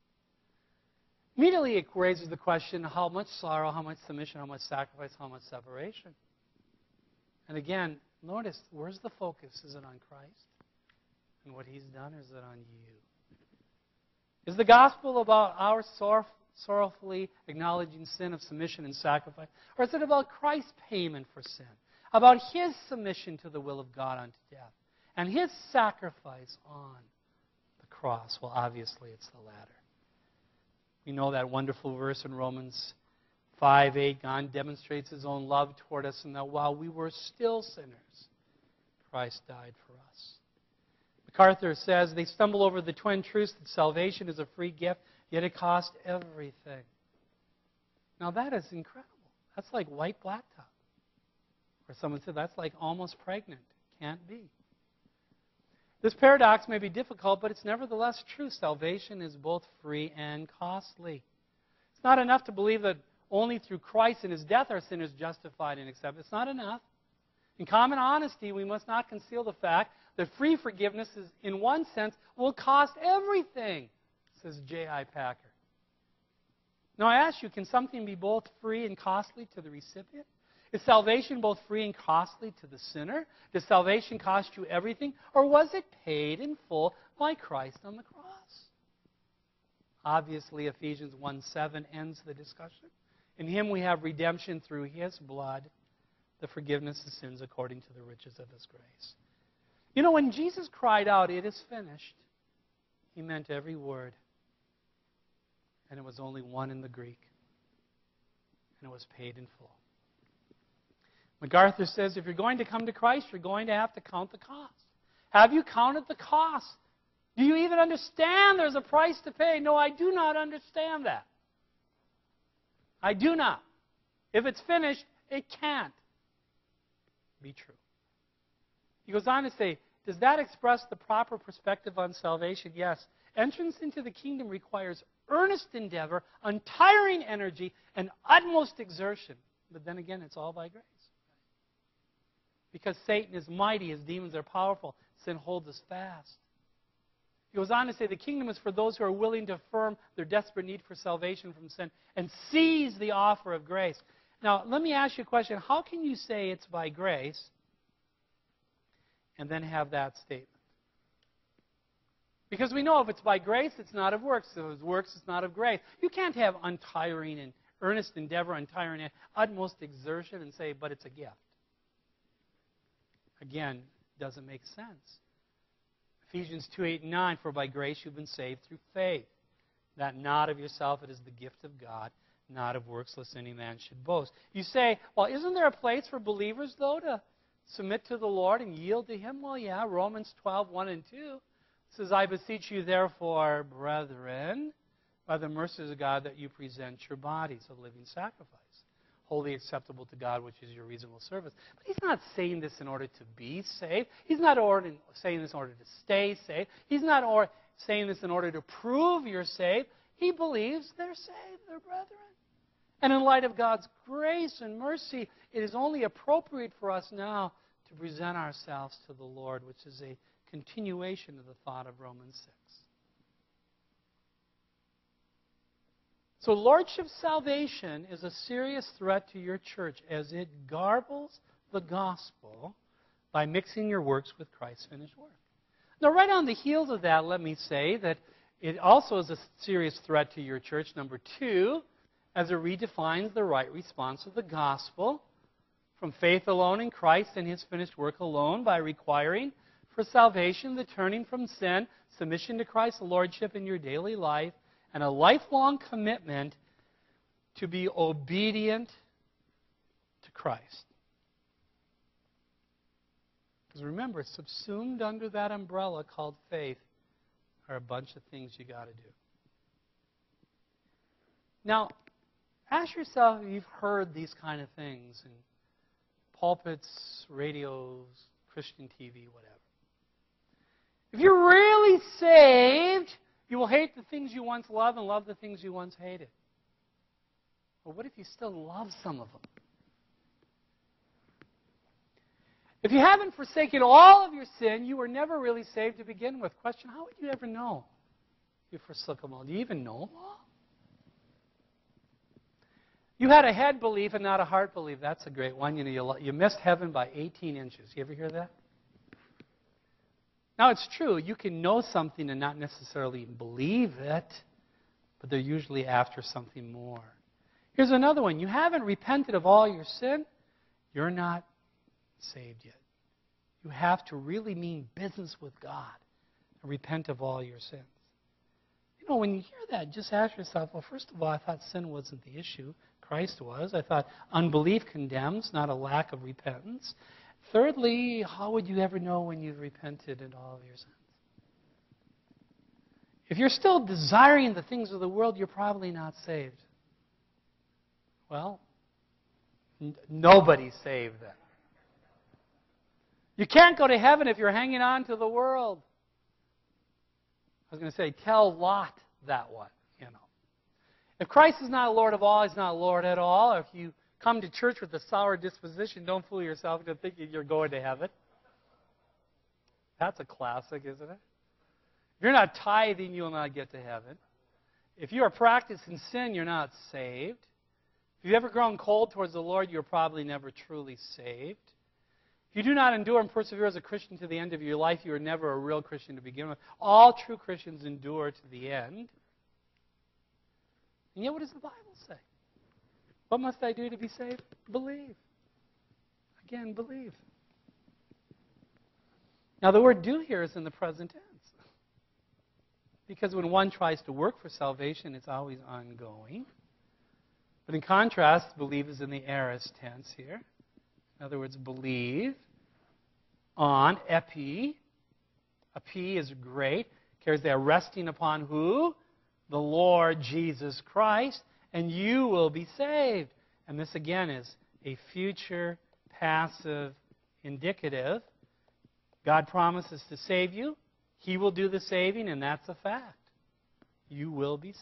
[SPEAKER 1] Immediately it raises the question, how much sorrow, how much submission, how much sacrifice, how much separation? And again, notice, where's the focus? Is it on Christ and what He's done, or is it on you? Is the gospel about our sorrowfully acknowledging sin of submission and sacrifice? Or is it about Christ's payment for sin? About His submission to the will of God unto death? And His sacrifice on the cross? Well, obviously it's the latter. We know that wonderful verse in Romans 5:8. God demonstrates His own love toward us, and that while we were still sinners, Christ died for us. MacArthur says they stumble over the twin truths that salvation is a free gift, yet it costs everything. Now that is incredible. That's like white blacktop. Or someone said that's like almost pregnant. Can't be. This paradox may be difficult, but it's nevertheless true. Salvation is both free and costly. It's not enough to believe that only through Christ and His death are sinners justified and accepted. It's not enough. In common honesty, we must not conceal the fact that free forgiveness is, in one sense, will cost everything, says J.I. Packer. Now I ask you, can something be both free and costly to the recipient? Is salvation both free and costly to the sinner? Does salvation cost you everything? Or was it paid in full by Christ on the cross? Obviously, Ephesians 1:7 ends the discussion. In Him we have redemption through His blood, the forgiveness of sins according to the riches of His grace. You know, when Jesus cried out, "It is finished," He meant every word. And it was only one in the Greek. And it was paid in full. MacArthur says if you're going to come to Christ, you're going to have to count the cost. Have you counted the cost? Do you even understand there's a price to pay? No, I do not understand that. I do not. If it's finished, it can't be true. He goes on to say, does that express the proper perspective on salvation? Yes. Entrance into the kingdom requires earnest endeavor, untiring energy, and utmost exertion. But then again, it's all by grace. Because Satan is mighty, his demons are powerful, sin holds us fast. He goes on to say the kingdom is for those who are willing to affirm their desperate need for salvation from sin and seize the offer of grace. Now, let me ask you a question. How can you say it's by grace and then have that statement? Because we know if it's by grace, it's not of works. If it's works, it's not of grace. You can't have untiring and earnest endeavor, untiring and utmost exertion and say, but it's a gift. Again, doesn't make sense. Ephesians 2:8-9, for by grace you've been saved through faith. That not of yourself, it is the gift of God, not of works, lest any man should boast. You say, well, isn't there a place for believers, though, to submit to the Lord and yield to Him? Well, yeah, Romans 12:1-2 says, I beseech you, therefore, brethren, by the mercies of God, that you present your bodies a living sacrifice, wholly acceptable to God, which is your reasonable service. But he's not saying this in order to be saved. He's not saying this in order to stay saved. He's not saying this in order to prove you're saved. He believes they're saved, they're brethren. And in light of God's grace and mercy, it is only appropriate for us now to present ourselves to the Lord, which is a continuation of the thought of Romans 6. So lordship salvation is a serious threat to your church as it garbles the gospel by mixing your works with Christ's finished work. Now, right on the heels of that, let me say that it also is a serious threat to your church, number 2, as it redefines the right response of the gospel from faith alone in Christ and His finished work alone by requiring for salvation the turning from sin, submission to Christ's lordship in your daily life, and a lifelong commitment to be obedient to Christ. Because remember, subsumed under that umbrella called faith are a bunch of things you got to do. Now, ask yourself if you've heard these kind of things in pulpits, radios, Christian TV, whatever. If you're really saved, you will hate the things you once loved and love the things you once hated. But what if you still love some of them? If you haven't forsaken all of your sin, you were never really saved to begin with. Question, how would you ever know if you forsook them all? Do you even know them all? You had a head belief and not a heart belief. That's a great one. You missed heaven by 18 inches. You ever hear that? Now, it's true. You can know something and not necessarily believe it, but they're usually after something more. Here's another one. You haven't repented of all your sin. You're not saved yet. You have to really mean business with God and repent of all your sins. You know, when you hear that, just ask yourself, well, first of all, I thought sin wasn't the issue. Christ was. I thought unbelief condemns, not a lack of repentance. Thirdly, how would you ever know when you've repented in all of your sins? If you're still desiring the things of the world, you're probably not saved. Well, nobody's saved then. You can't go to heaven if you're hanging on to the world. I was going to say, tell Lot that one, you know. If Christ is not Lord of all, He's not Lord at all. If you come to church with a sour disposition, don't fool yourself into thinking you're going to heaven. That's a classic, isn't it? If you're not tithing, you'll not get to heaven. If you are practicing sin, you're not saved. If you've ever grown cold towards the Lord, you're probably never truly saved. If you do not endure and persevere as a Christian to the end of your life, you are never a real Christian to begin with. All true Christians endure to the end. And yet, what does the Bible say? What must I do to be saved? Believe. Again, believe. Now, the word do here is in the present tense. Because when one tries to work for salvation, it's always ongoing. But in contrast, believe is in the aorist tense here. In other words, believe on, epi, A P is great. Carries there, resting upon who? The Lord Jesus Christ, and you will be saved. And this again is a future passive indicative. God promises to save you. He will do the saving, and that's a fact. You will be saved.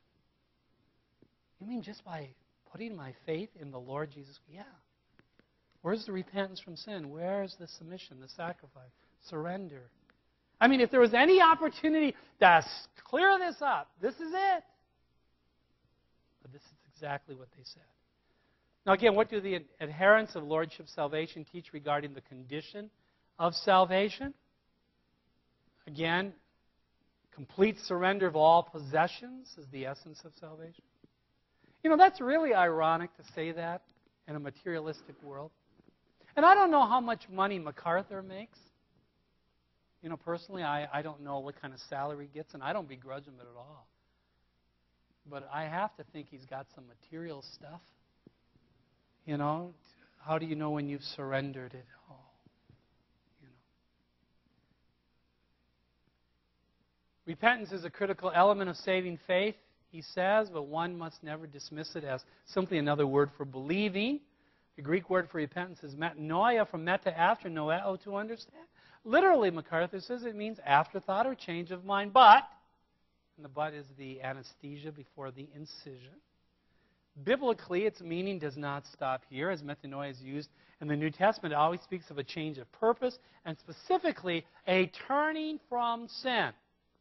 [SPEAKER 1] You mean just by putting my faith in the Lord Jesus? Yeah. Where's the repentance from sin? Where's the submission, the sacrifice, surrender? I mean, if there was any opportunity to clear this up, this is it. But this is exactly what they said. Now again, what do the adherents of Lordship salvation teach regarding the condition of salvation? Again, complete surrender of all possessions is the essence of salvation. You know, that's really ironic to say that in a materialistic world. And I don't know how much money MacArthur makes. You know, personally, I don't know what kind of salary he gets, and I don't begrudge him it at all. But I have to think he's got some material stuff. You know, how do you know when you've surrendered it all? You know. Repentance is a critical element of saving faith, he says, but one must never dismiss it as simply another word for believing. The Greek word for repentance is metanoia, from meta, after, noeo, to understand. Literally, MacArthur says it means afterthought or change of mind, but, and the but is the anesthesia before the incision. Biblically, its meaning does not stop here, as metanoia is used in the New Testament. It always speaks of a change of purpose, and specifically, a turning from sin.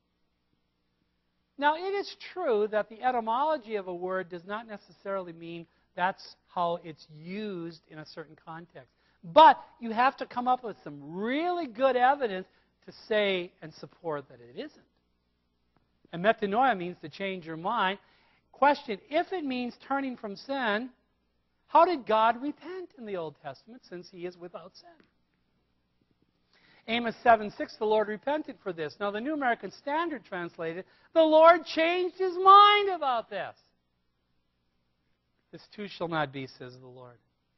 [SPEAKER 1] Now, it is true that the etymology of a word does not necessarily mean that's how it's used in a certain context. But you have to come up with some really good evidence to say and support that it isn't. And metanoia means to change your mind. Question, if it means turning from sin, how did God repent in the Old Testament, since he is without sin? Amos 7:6, the Lord repented for this. Now, the New American Standard translated, the Lord changed his mind about this. This too shall not be, says the Lord.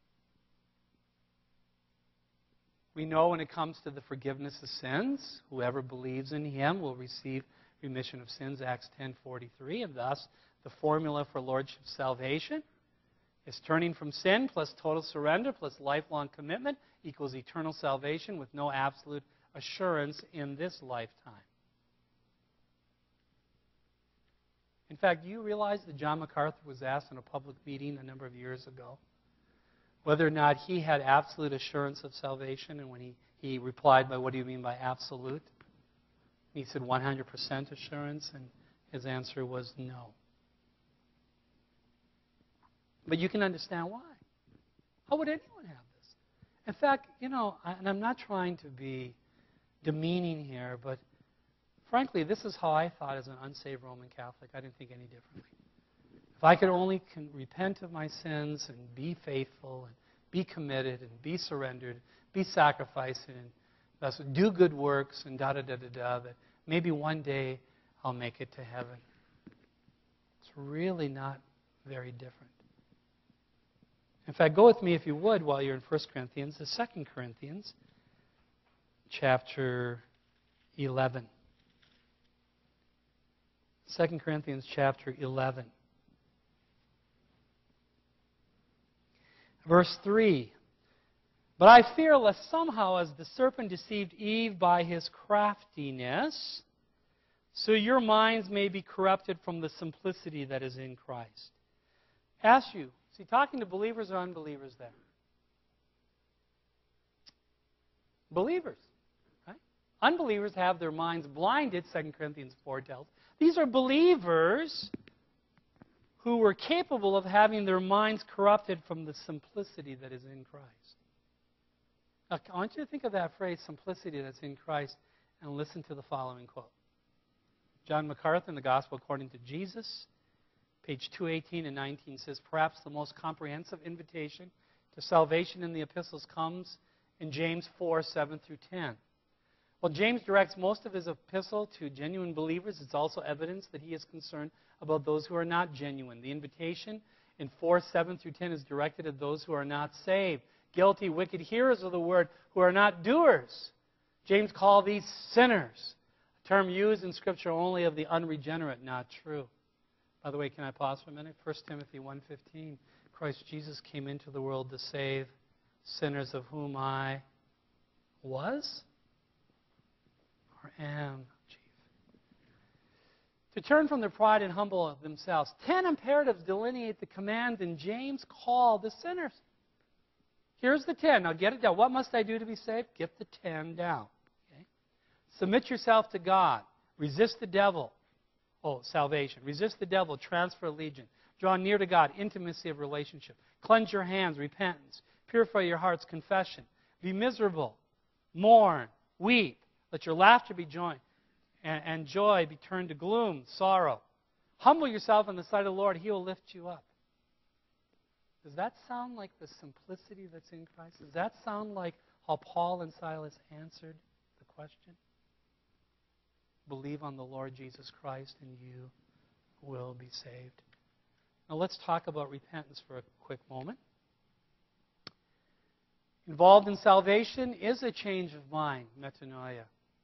[SPEAKER 1] We know when it comes to the forgiveness of sins, whoever believes in him will receive remission of sins, Acts 10:43, and thus the formula for Lordship salvation is turning from sin plus total surrender plus lifelong commitment equals eternal salvation with no absolute assurance in this lifetime. In fact, do you realize that John MacArthur was asked in a public meeting a number of years ago whether or not he had absolute assurance of salvation? And when he replied by, what do you mean by absolute? He said 100% assurance, and his answer was no. But you can understand why. How would anyone have this? In fact, you know, and I'm not trying to be demeaning here, but frankly, this is how I thought as an unsaved Roman Catholic. I didn't think any differently. If I could only repent of my sins and be faithful and be committed and be surrendered, be sacrificing, and thus do good works and da-da-da-da-da, that maybe one day I'll make it to heaven. It's really not very different. In fact, go with me, if you would, while you're in 1 Corinthians, to 2 Corinthians chapter 11. 2 Corinthians chapter 11. Verse 3. But I fear lest somehow, as the serpent deceived Eve by his craftiness, so your minds may be corrupted from the simplicity that is in Christ. Ask you, is he talking to believers or unbelievers there? Believers. Right? Unbelievers have their minds blinded, 2 Corinthians 4 tells. These are believers who were capable of having their minds corrupted from the simplicity that is in Christ. Now, I want you to think of that phrase, simplicity that's in Christ, and listen to the following quote. John MacArthur in the Gospel According to Jesus, page 218 and 19 says, perhaps the most comprehensive invitation to salvation in the epistles comes in James 4, 7 through 10. Well, James directs most of his epistle to genuine believers. It's also evidence that he is concerned about those who are not genuine. The invitation in 4, 7 through 10 is directed at those who are not saved, guilty, wicked hearers of the word, who are not doers. James called these sinners, a term used in Scripture only of the unregenerate, not true. By the way, can I pause for a minute? 1 Timothy 1:15. Christ Jesus came into the world to save sinners, of whom I was or am chief. To turn from their pride and humble themselves. 10 imperatives delineate the command, and James called the sinners. Here's the 10. Now get it down. What must I do to be saved? Get the 10 down. Okay? Submit yourself to God. Resist the devil. Oh, salvation. Resist the devil. Transfer allegiance. Draw near to God. Intimacy of relationship. Cleanse your hands. Repentance. Purify your hearts. Confession. Be miserable. Mourn. Weep. Let your laughter be joined. And joy be turned to gloom, sorrow. Humble yourself in the sight of the Lord. He will lift you up. Does that sound like the simplicity that's in Christ? Does that sound like how Paul and Silas answered the question? Believe on the Lord Jesus Christ and you will be saved. Now let's talk about repentance for a quick moment. Involved in salvation is a change of mind, metanoia.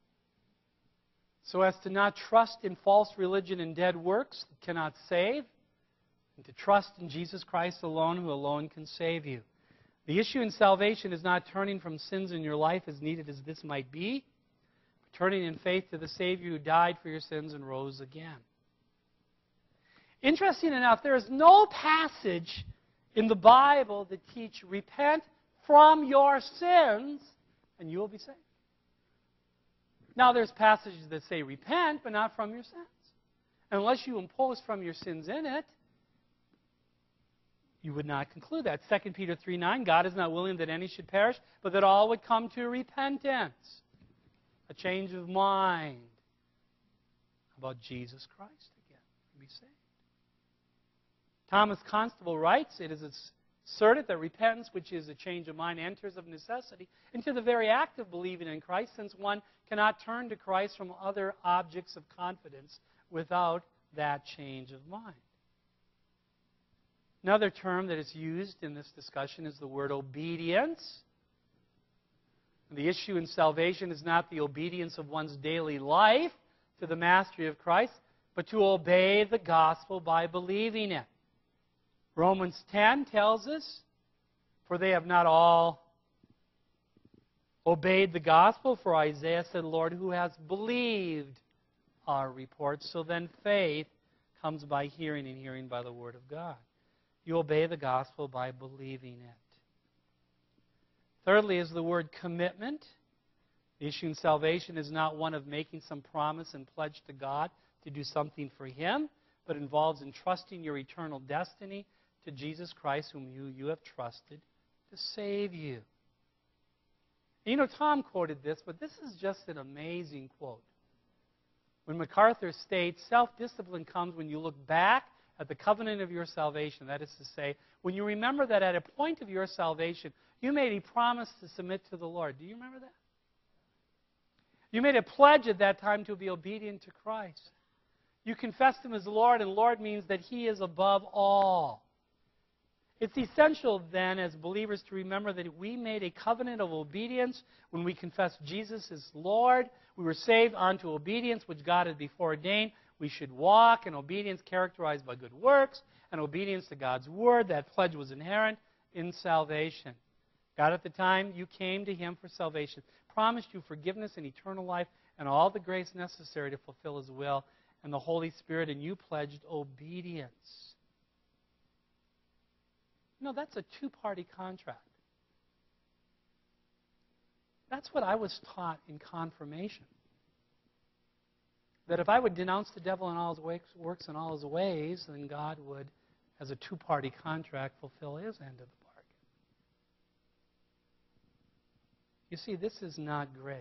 [SPEAKER 1] So as to not trust in false religion and dead works that cannot save, and to trust in Jesus Christ alone, who alone can save you. The issue in salvation is not turning from sins in your life, as needed as this might be, but turning in faith to the Savior who died for your sins and rose again. Interesting enough, there is no passage in the Bible that teach repent from your sins and you will be saved. Now, there's passages that say repent, but not from your sins. Unless you impose from your sins in it, you would not conclude that. 2 Peter 3:9, God is not willing that any should perish, but that all would come to repentance. A change of mind about Jesus Christ again and be saved. Thomas Constable writes, it is asserted that repentance, which is a change of mind, enters of necessity into the very act of believing in Christ, since one cannot turn to Christ from other objects of confidence without that change of mind. Another term that is used in this discussion is the word obedience. The issue in salvation is not the obedience of one's daily life to the mastery of Christ, but to obey the gospel by believing it. Romans 10 tells us, for they have not all obeyed the gospel, for Isaiah said, Lord, who has believed our report? So then faith comes by hearing, and hearing by the word of God. You obey the gospel by believing it. Thirdly is the word commitment. The issue in salvation is not one of making some promise and pledge to God to do something for Him, but involves entrusting your eternal destiny to Jesus Christ, whom you have trusted to save you. You know, Tom quoted this, but this is just an amazing quote. When MacArthur states, self-discipline comes when you look back at the covenant of your salvation. That is to say, when you remember that at a point of your salvation, you made a promise to submit to the Lord. Do you remember that? You made a pledge at that time to be obedient to Christ. You confessed Him as Lord, and Lord means that He is above all. It's essential then as believers to remember that we made a covenant of obedience when we confessed Jesus as Lord. We were saved unto obedience, which God had before ordained. We should walk in obedience characterized by good works and obedience to God's Word. That pledge was inherent in salvation. God, at the time you came to Him for salvation, promised you forgiveness and eternal life and all the grace necessary to fulfill His will and the Holy Spirit, and you pledged obedience. No, that's a two-party contract. That's what I was taught in confirmation. That if I would denounce the devil and all his works and all his ways, then God would, as a two-party contract, fulfill His end of the bargain. You see, this is not grace.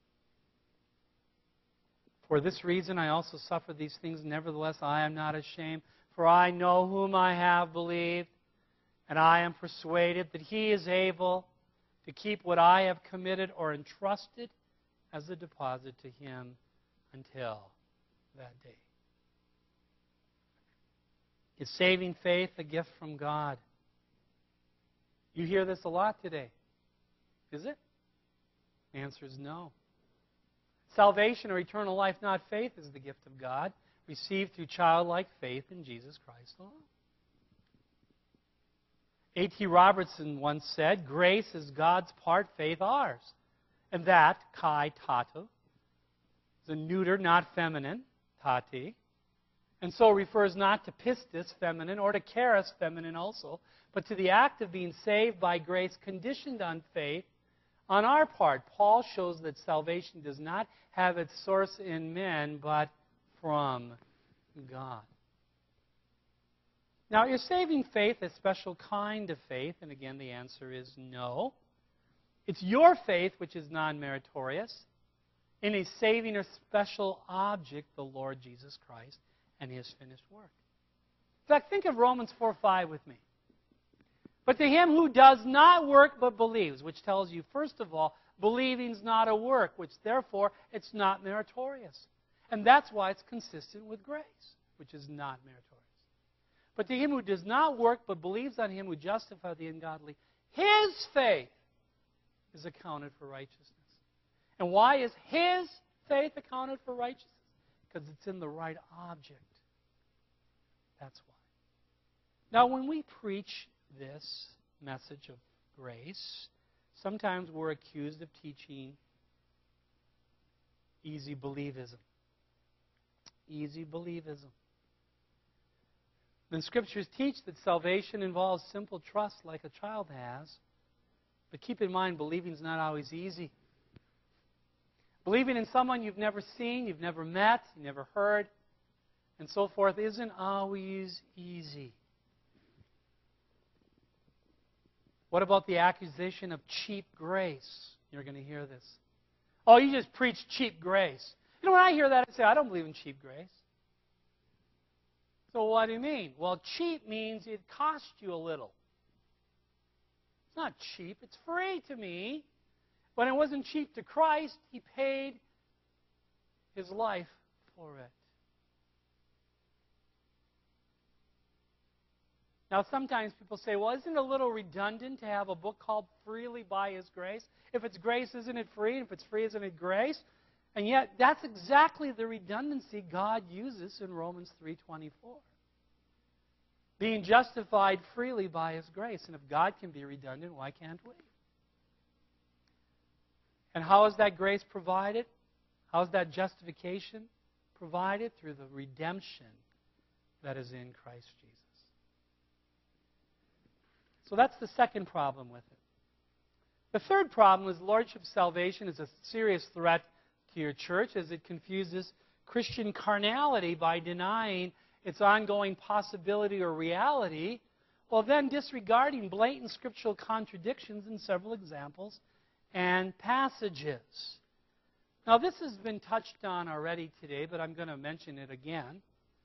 [SPEAKER 1] For this reason I also suffer these things. Nevertheless, I am not ashamed, for I know whom I have believed, and I am persuaded that He is able to keep what I have committed or entrusted as a deposit to Him until that day. Is saving faith a gift from God? You hear this a lot today. Is it? The answer is no. Salvation or eternal life, not faith, is the gift of God, received through childlike faith in Jesus Christ alone. A.T. Robertson once said, grace is God's part, faith ours. And that, kai tato, is a neuter, not feminine, tati, and so refers not to pistis, feminine, or to charis, feminine also, but to the act of being saved by grace conditioned on faith on our part. Paul shows that salvation does not have its source in men, but from God. Now, is saving faith a special kind of faith? And again, the answer is no. It's your faith which is non-meritorious in a saving or special object, the Lord Jesus Christ and His finished work. In fact, think of Romans 4:5 with me. But to him who does not work but believes, which tells you, first of all, believing is not a work, which therefore it's not meritorious. And that's why it's consistent with grace, which is not meritorious. But to him who does not work but believes on Him who justifies the ungodly, his faith is accounted for righteousness. And why is his faith accounted for righteousness? Because it's in the right object. That's why. Now, when we preach this message of grace, sometimes we're accused of teaching easy believism. Easy believism. The Scriptures teach that salvation involves simple trust like a child has. But keep in mind, believing is not always easy. Believing in someone you've never seen, you've never met, you've never heard, and so forth isn't always easy. What about the accusation of cheap grace? You're going to hear this. Oh, you just preach cheap grace. You know, when I hear that, I say, I don't believe in cheap grace. So what do you mean? Well, cheap means it cost you a little. It's not cheap. It's free to me. When it wasn't cheap to Christ, He paid His life for it. Now, sometimes people say, well, isn't it a little redundant to have a book called Freely by His Grace? If it's grace, isn't it free? If it's free, isn't it grace? And yet, that's exactly the redundancy God uses in Romans 3:24. Being justified freely by His grace. And if God can be redundant, why can't we? And how is that grace provided? How is that justification provided? Through the redemption that is in Christ Jesus. So that's the second problem with it. The third problem is lordship salvation is a serious threat to your church as it confuses Christian carnality by denying its ongoing possibility or reality, while then disregarding blatant scriptural contradictions in several examples and passages. Now, this has been touched on already today, but I'm going to mention it again.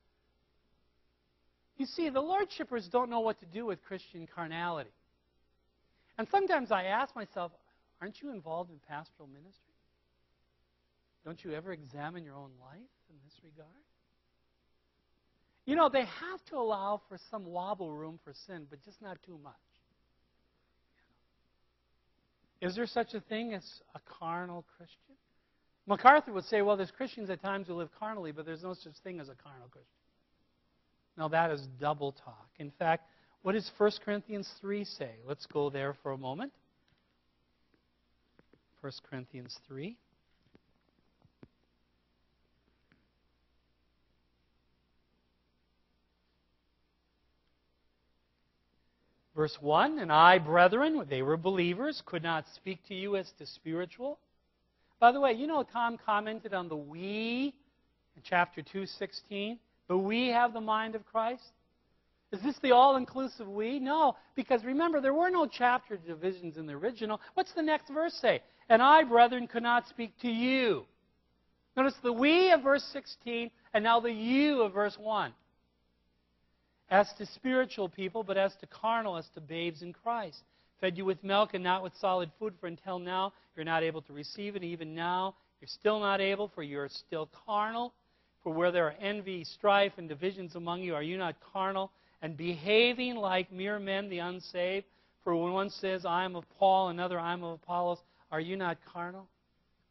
[SPEAKER 1] You see, the Lordshippers don't know what to do with Christian carnality. And sometimes I ask myself, aren't you involved in pastoral ministry? Don't you ever examine your own life in this regard? You know, they have to allow for some wobble room for sin, but just not too much. Is there such a thing as a carnal Christian? MacArthur would say, well, there's Christians at times who live carnally, but there's no such thing as a carnal Christian. Now, that is double talk. In fact, what does 1 Corinthians 3 say? Let's go there for a moment. 1 Corinthians 3. Verse 1, and I, brethren, they were believers, could not speak to you as to spiritual. By the way, you know Tom commented on the we in chapter 2:16. But we have the mind of Christ? Is this the all-inclusive we? No, because remember, there were no chapter divisions in the original. What's the next verse say? And I, brethren, could not speak to you. Notice the we of verse 16, and now the you of verse 1. As to spiritual people, but as to carnal, as to babes in Christ. Fed you with milk and not with solid food, for until now you're not able to receive it. Even now you're still not able, for you are still carnal. For where there are envy, strife, and divisions among you, are you not carnal and behaving like mere men, the unsaved? For when one says, I am of Paul, another, I am of Apollos, are you not carnal?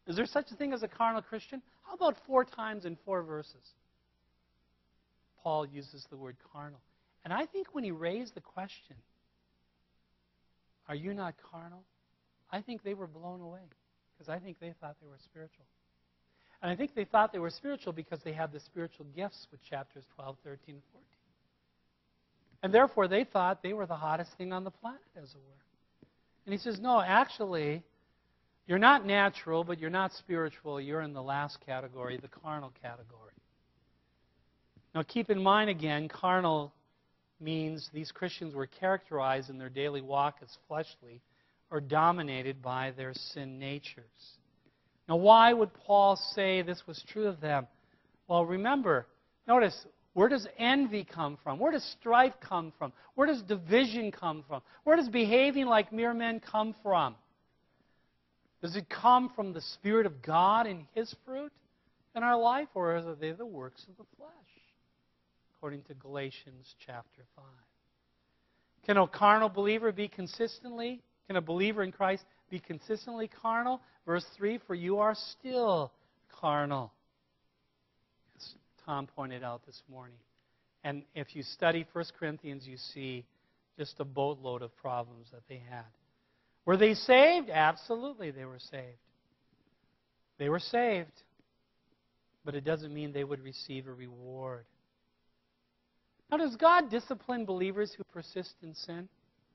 [SPEAKER 1] Is there such a thing as a carnal Christian? How about 4 times in 4 verses? Paul uses the word carnal. And I think when he raised the question, are you not carnal? I think they were blown away because I think they thought they were spiritual. And I think they thought they were spiritual because they had the spiritual gifts with chapters 12, 13, and 14. And therefore, they thought they were the hottest thing on the planet, as it were. And he says, no, actually, you're not natural, but you're not spiritual. You're in the last category, the carnal category. Now, keep in mind again, carnal means these Christians were characterized in their daily walk as fleshly or dominated by their sin natures. Now, why would Paul say this was true of them? Well, remember, notice, where does envy come from? Where does strife come from? Where does division come from? Where does behaving like mere men come from? Does it come from the Spirit of God and His fruit in our life, or are they the works of the flesh? According to Galatians chapter 5. Can a carnal believer be consistently, can a believer in Christ be consistently carnal? Verse 3, for you are still carnal. As Tom pointed out this morning. And if you study 1 Corinthians, you see just a boatload of problems that they had. Were they saved? Absolutely, they were saved. They were saved. But it doesn't mean they would receive a reward. Now, does God discipline believers who persist in sin?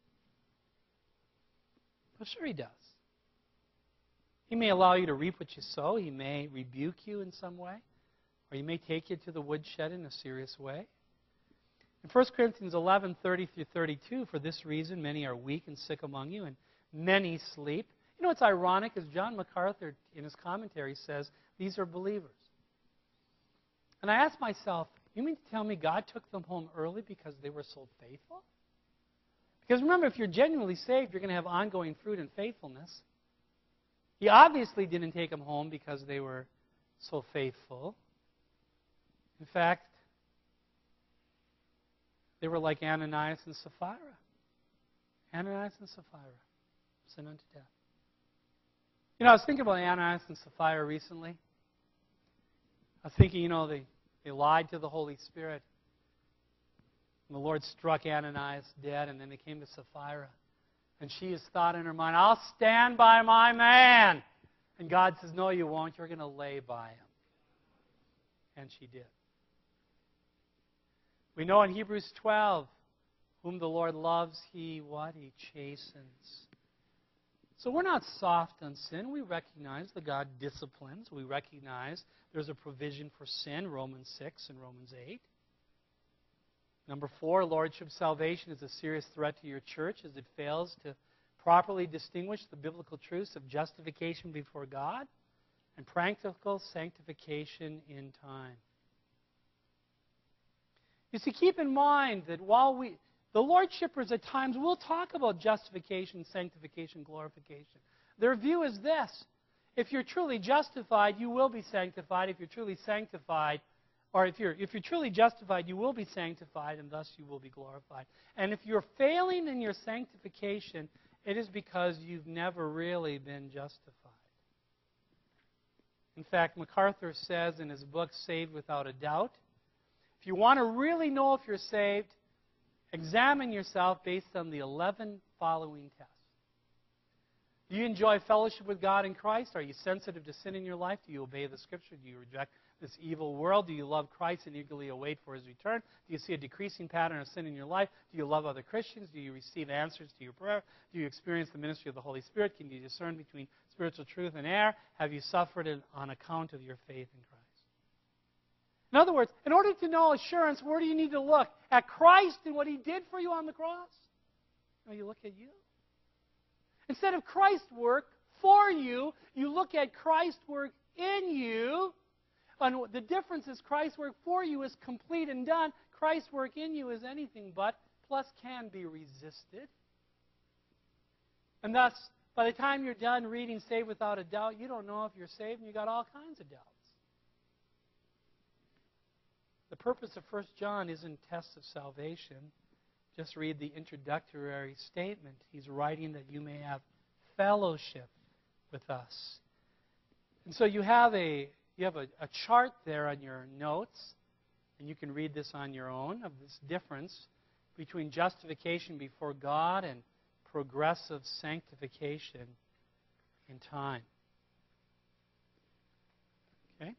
[SPEAKER 1] Well, sure He does. He may allow you to reap what you sow. He may rebuke you in some way. Or He may take you to the woodshed in a serious way. In 1 Corinthians 11, 30 through 32, for this reason many are weak and sick among you, and many sleep. You know what's ironic is John MacArthur, in his commentary, says these are believers. And I ask myself, you mean to tell me God took them home early because they were so faithful? Because remember, if you're genuinely saved, you're going to have ongoing fruit and faithfulness. He obviously didn't take them home because they were so faithful. In fact, they were like Ananias and Sapphira. Ananias and Sapphira, sin unto death. You know, I was thinking about Ananias and Sapphira recently. I was thinking, you know, they lied to the Holy Spirit. And the Lord struck Ananias dead, and then they came to Sapphira. And she has thought in her mind, I'll stand by my man. And God says, no, you won't. You're going to lay by him. And she did. We know in Hebrews 12, whom the Lord loves, He, what? He chastens. So we're not soft on sin. We recognize that God disciplines. We recognize there's a provision for sin, Romans 6 and Romans 8. Number 4, lordship salvation is a serious threat to your church as it fails to properly distinguish the biblical truths of justification before God and practical sanctification in time. You see, keep in mind that while the Lordshippers at times will talk about justification, sanctification, glorification. Their view is this: if you're truly justified, you will be sanctified. If you're truly sanctified, or if you're truly justified, you will be sanctified, and thus you will be glorified. And if you're failing in your sanctification, it is because you've never really been justified. In fact, MacArthur says in his book, Saved Without a Doubt, if you want to really know if you're saved, examine yourself based on the 11 following tests. Do you enjoy fellowship with God in Christ? Are you sensitive to sin in your life? Do you obey the Scripture? Do you reject this evil world? Do you love Christ and eagerly await for His return? Do you see a decreasing pattern of sin in your life? Do you love other Christians? Do you receive answers to your prayer? Do you experience the ministry of the Holy Spirit? Can you discern between spiritual truth and error? Have you suffered on account of your faith in Christ? In other words, in order to know assurance, where do you need to look? At Christ and what He did for you on the cross? No, you look at you. Instead of Christ's work for you, you look at Christ's work in you. And the difference is Christ's work for you is complete and done. Christ's work in you is anything but, plus can be resisted. And thus, by the time you're done reading Saved Without a Doubt, you don't know if you're saved, and you've got all kinds of doubts. The purpose of 1 John isn't tests of salvation. Just read the introductory statement. He's writing that you may have fellowship with us. And so you have a chart there on your notes, and you can read this on your own, of this difference between justification before God and progressive sanctification in time. Okay?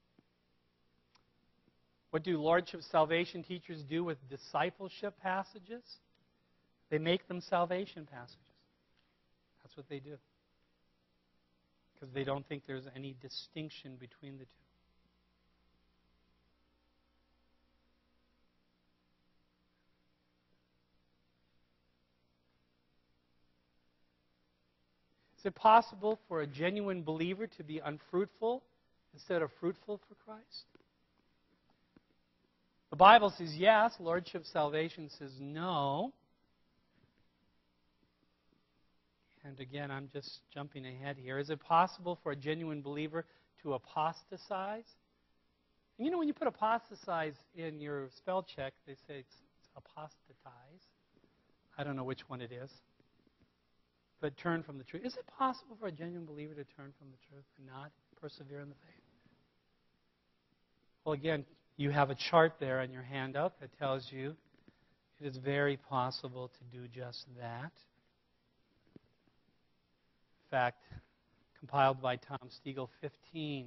[SPEAKER 1] What do Lordship Salvation teachers do with discipleship passages? They make them salvation passages. That's what they do. Because they don't think there's any distinction between the two. Is it possible for a genuine believer to be unfruitful instead of fruitful for Christ? The Bible says yes. Lordship Salvation says no. And again, I'm just jumping ahead here. Is it possible for a genuine believer to apostatize? And you know, when you put apostatize in your spell check, they say it's apostatize. I don't know which one it is. But turn from the truth. Is it possible for a genuine believer to turn from the truth and not persevere in the faith? Well, again, you have a chart there on your handout that tells you it is very possible to do just that. In fact, compiled by Tom Stegall, 15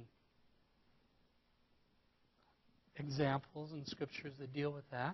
[SPEAKER 1] examples in scriptures that deal with that.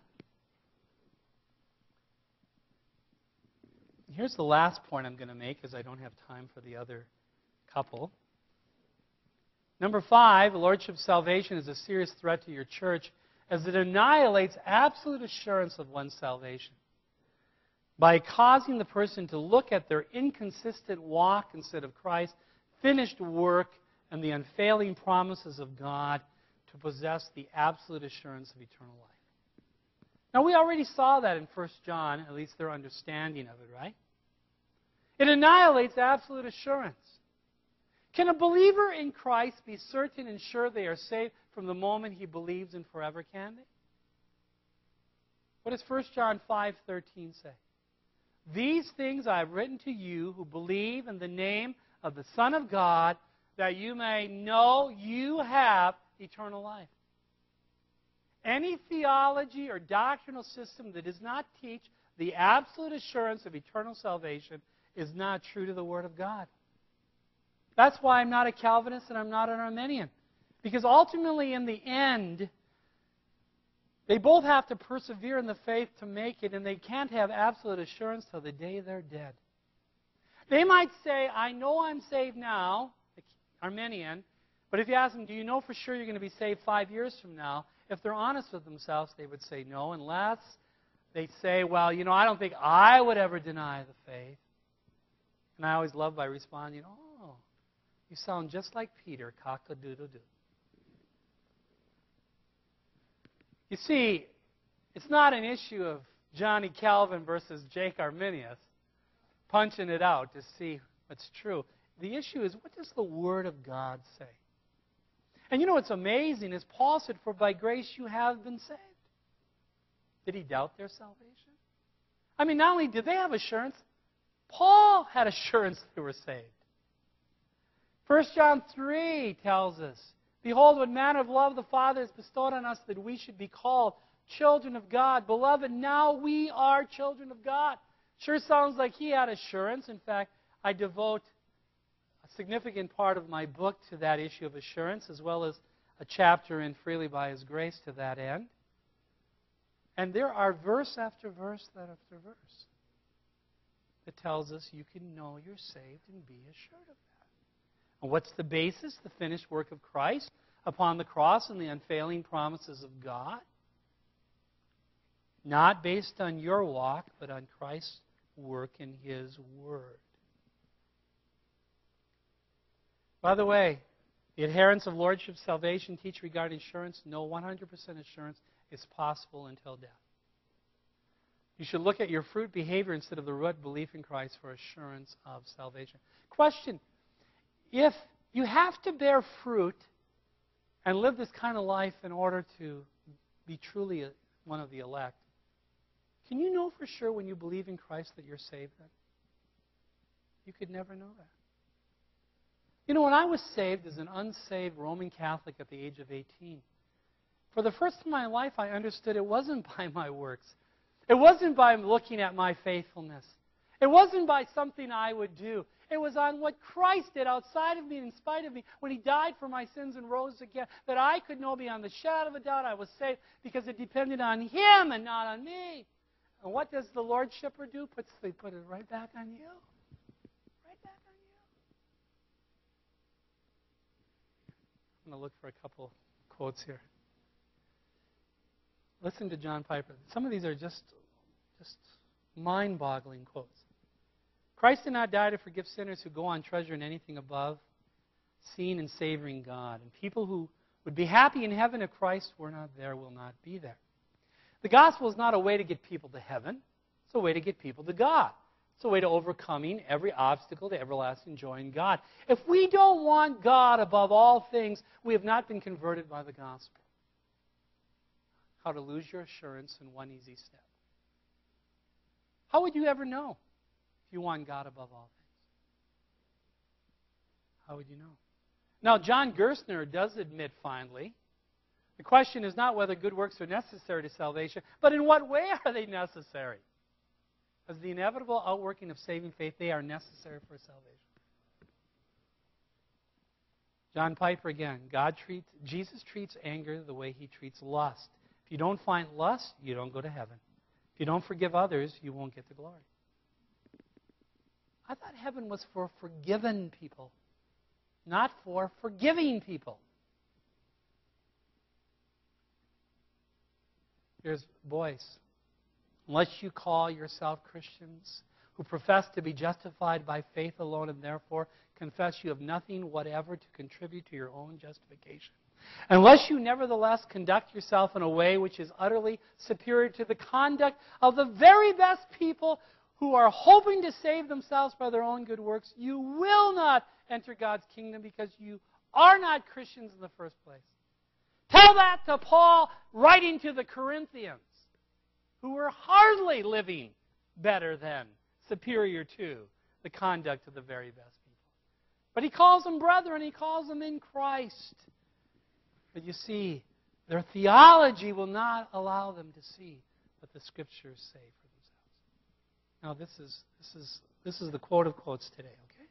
[SPEAKER 1] Here's the last point I'm going to make, as I don't have time for the other couple. Number 5, Lordship Salvation is a serious threat to your church as it annihilates absolute assurance of one's salvation by causing the person to look at their inconsistent walk instead of Christ's finished work and the unfailing promises of God to possess the absolute assurance of eternal life. Now, we already saw that in 1 John, at least their understanding of it, right? It annihilates absolute assurance. Can a believer in Christ be certain and sure they are saved from the moment he believes and forever, can they? What does 1 John 5:13 say? These things I have written to you who believe in the name of the Son of God, that you may know you have eternal life. Any theology or doctrinal system that does not teach the absolute assurance of eternal salvation is not true to the Word of God. That's why I'm not a Calvinist and I'm not an Arminian. Because ultimately, in the end, they both have to persevere in the faith to make it, and they can't have absolute assurance till the day they're dead. They might say, I know I'm saved now, Arminian, but if you ask them, do you know for sure you're going to be saved 5 years from now? If they're honest with themselves, they would say no, unless they say, well, you know, I don't think I would ever deny the faith. And I always love by responding, oh, you sound just like Peter, cock-a-doodle-doo. You see, it's not an issue of Johnny Calvin versus Jake Arminius punching it out to see what's true. The issue is, what does the Word of God say? And you know what's amazing is Paul said, for by grace you have been saved. Did he doubt their salvation? I mean, not only did they have assurance, Paul had assurance they were saved. 1 John 3 tells us, behold, what manner of love the Father has bestowed on us that we should be called children of God. Beloved, now we are children of God. Sure sounds like he had assurance. In fact, I devote a significant part of my book to that issue of assurance, as well as a chapter in Freely by His Grace to that end. And there are verse after verse after verse that tells us you can know you're saved and be assured of that. And what's the basis? The finished work of Christ upon the cross and the unfailing promises of God. Not based on your walk, but on Christ's work in His Word. By the way, the adherents of Lordship Salvation teach regarding assurance, no 100% assurance is possible until death. You should look at your fruit behavior instead of the root belief in Christ for assurance of salvation. Question, if you have to bear fruit and live this kind of life in order to be truly one of the elect, can you know for sure when you believe in Christ that you're saved then? You could never know that. You know, when I was saved as an unsaved Roman Catholic at the age of 18, for the first time in my life, I understood it wasn't by my works. It wasn't by looking at my faithfulness. It wasn't by something I would do. It was on what Christ did outside of me and in spite of me when He died for my sins and rose again, that I could know beyond the shadow of a doubt I was saved because it depended on Him and not on me. And what does the Lord Shipper do? They put it right back on you. Right back on you. I'm going to look for a couple quotes here. Listen to John Piper. Some of these are just mind-boggling quotes. Christ did not die to forgive sinners who go on treasuring anything above, seeing and savoring God. And people who would be happy in heaven if Christ were not there will not be there. The gospel is not a way to get people to heaven. It's a way to get people to God. It's a way to overcoming every obstacle to everlasting joy in God. If we don't want God above all things, we have not been converted by the gospel. How to lose your assurance in one easy step. How would you ever know if you want God above all things? How would you know? Now, John Gerstner does admit finally, the question is not whether good works are necessary to salvation, but in what way are they necessary? As the inevitable outworking of saving faith, they are necessary for salvation. John Piper again, Jesus treats anger the way He treats lust. If you don't find lust, you don't go to heaven. If you don't forgive others, you won't get the glory. I thought heaven was for forgiven people, not for forgiving people. Here's Boyce. Unless you call yourself Christians who profess to be justified by faith alone and therefore confess you have nothing whatever to contribute to your own justification, unless you nevertheless conduct yourself in a way which is utterly superior to the conduct of the very best people who are hoping to save themselves by their own good works, you will not enter God's kingdom because you are not Christians in the first place. Tell that to Paul writing to the Corinthians, who were hardly living better than, superior to, the conduct of the very best people. But he calls them brethren, he calls them in Christ. But you see, their theology will not allow them to see what the Scriptures say for themselves. Now, this is the quote of quotes today, okay?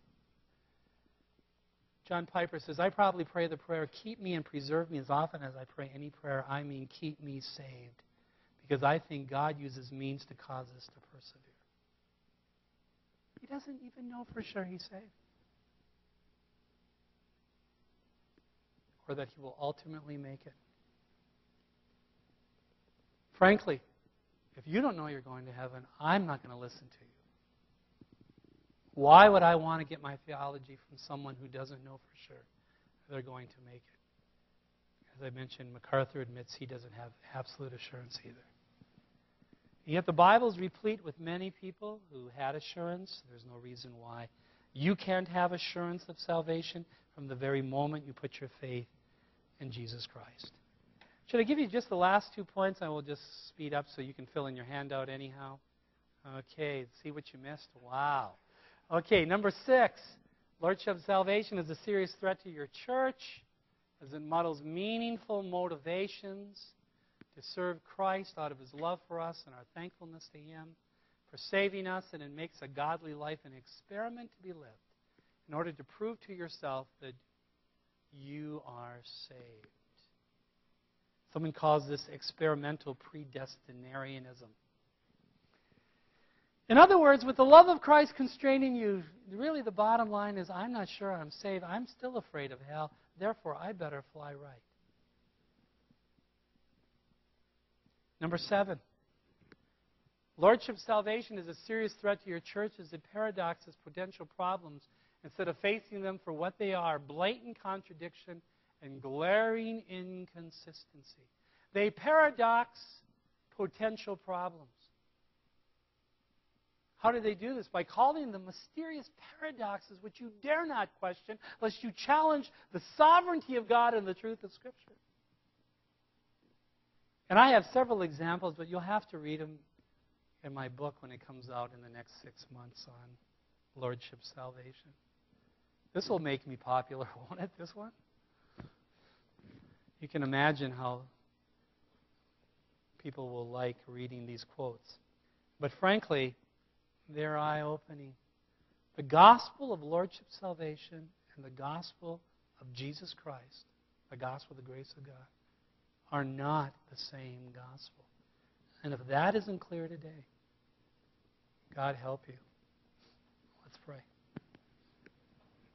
[SPEAKER 1] John Piper says, I probably pray the prayer, keep me and preserve me as often as I pray any prayer. I mean, keep me saved. Because I think God uses means to cause us to persevere. He doesn't even know for sure he's saved. Or that he will ultimately make it. Frankly, if you don't know you're going to heaven, I'm not going to listen to you. Why would I want to get my theology from someone who doesn't know for sure if they're going to make it? As I mentioned, MacArthur admits he doesn't have absolute assurance either. Yet the Bible is replete with many people who had assurance. There's no reason why you can't have assurance of salvation from the very moment you put your faith in Jesus Christ. Should I give you just the last 2 points? I will just speed up so you can fill in your handout anyhow. Okay, see what you missed? Wow. Okay, number 6. Lordship of salvation is a serious threat to your church as it muddles meaningful motivations to serve Christ out of His love for us and our thankfulness to Him for saving us, and it makes a godly life an experiment to be lived in order to prove to yourself that you are saved. Someone calls this experimental predestinarianism. In other words, with the love of Christ constraining you, really the bottom line is, I'm not sure I'm saved. I'm still afraid of hell. Therefore, I better fly right. Number 7. Lordship salvation is a serious threat to your church as it paradoxes potential problems instead of facing them for what they are, blatant contradiction and glaring inconsistency. They paradox potential problems. How do they do this? By calling them mysterious paradoxes which you dare not question lest you challenge the sovereignty of God and the truth of Scripture. And I have several examples, but you'll have to read them in my book when it comes out in the next 6 months on Lordship salvation. This will make me popular, won't it, this one? You can imagine how people will like reading these quotes. But frankly, they're eye-opening. The gospel of Lordship salvation and the gospel of Jesus Christ, the gospel of the grace of God, are not the same gospel. And if that isn't clear today, God help you. Let's pray.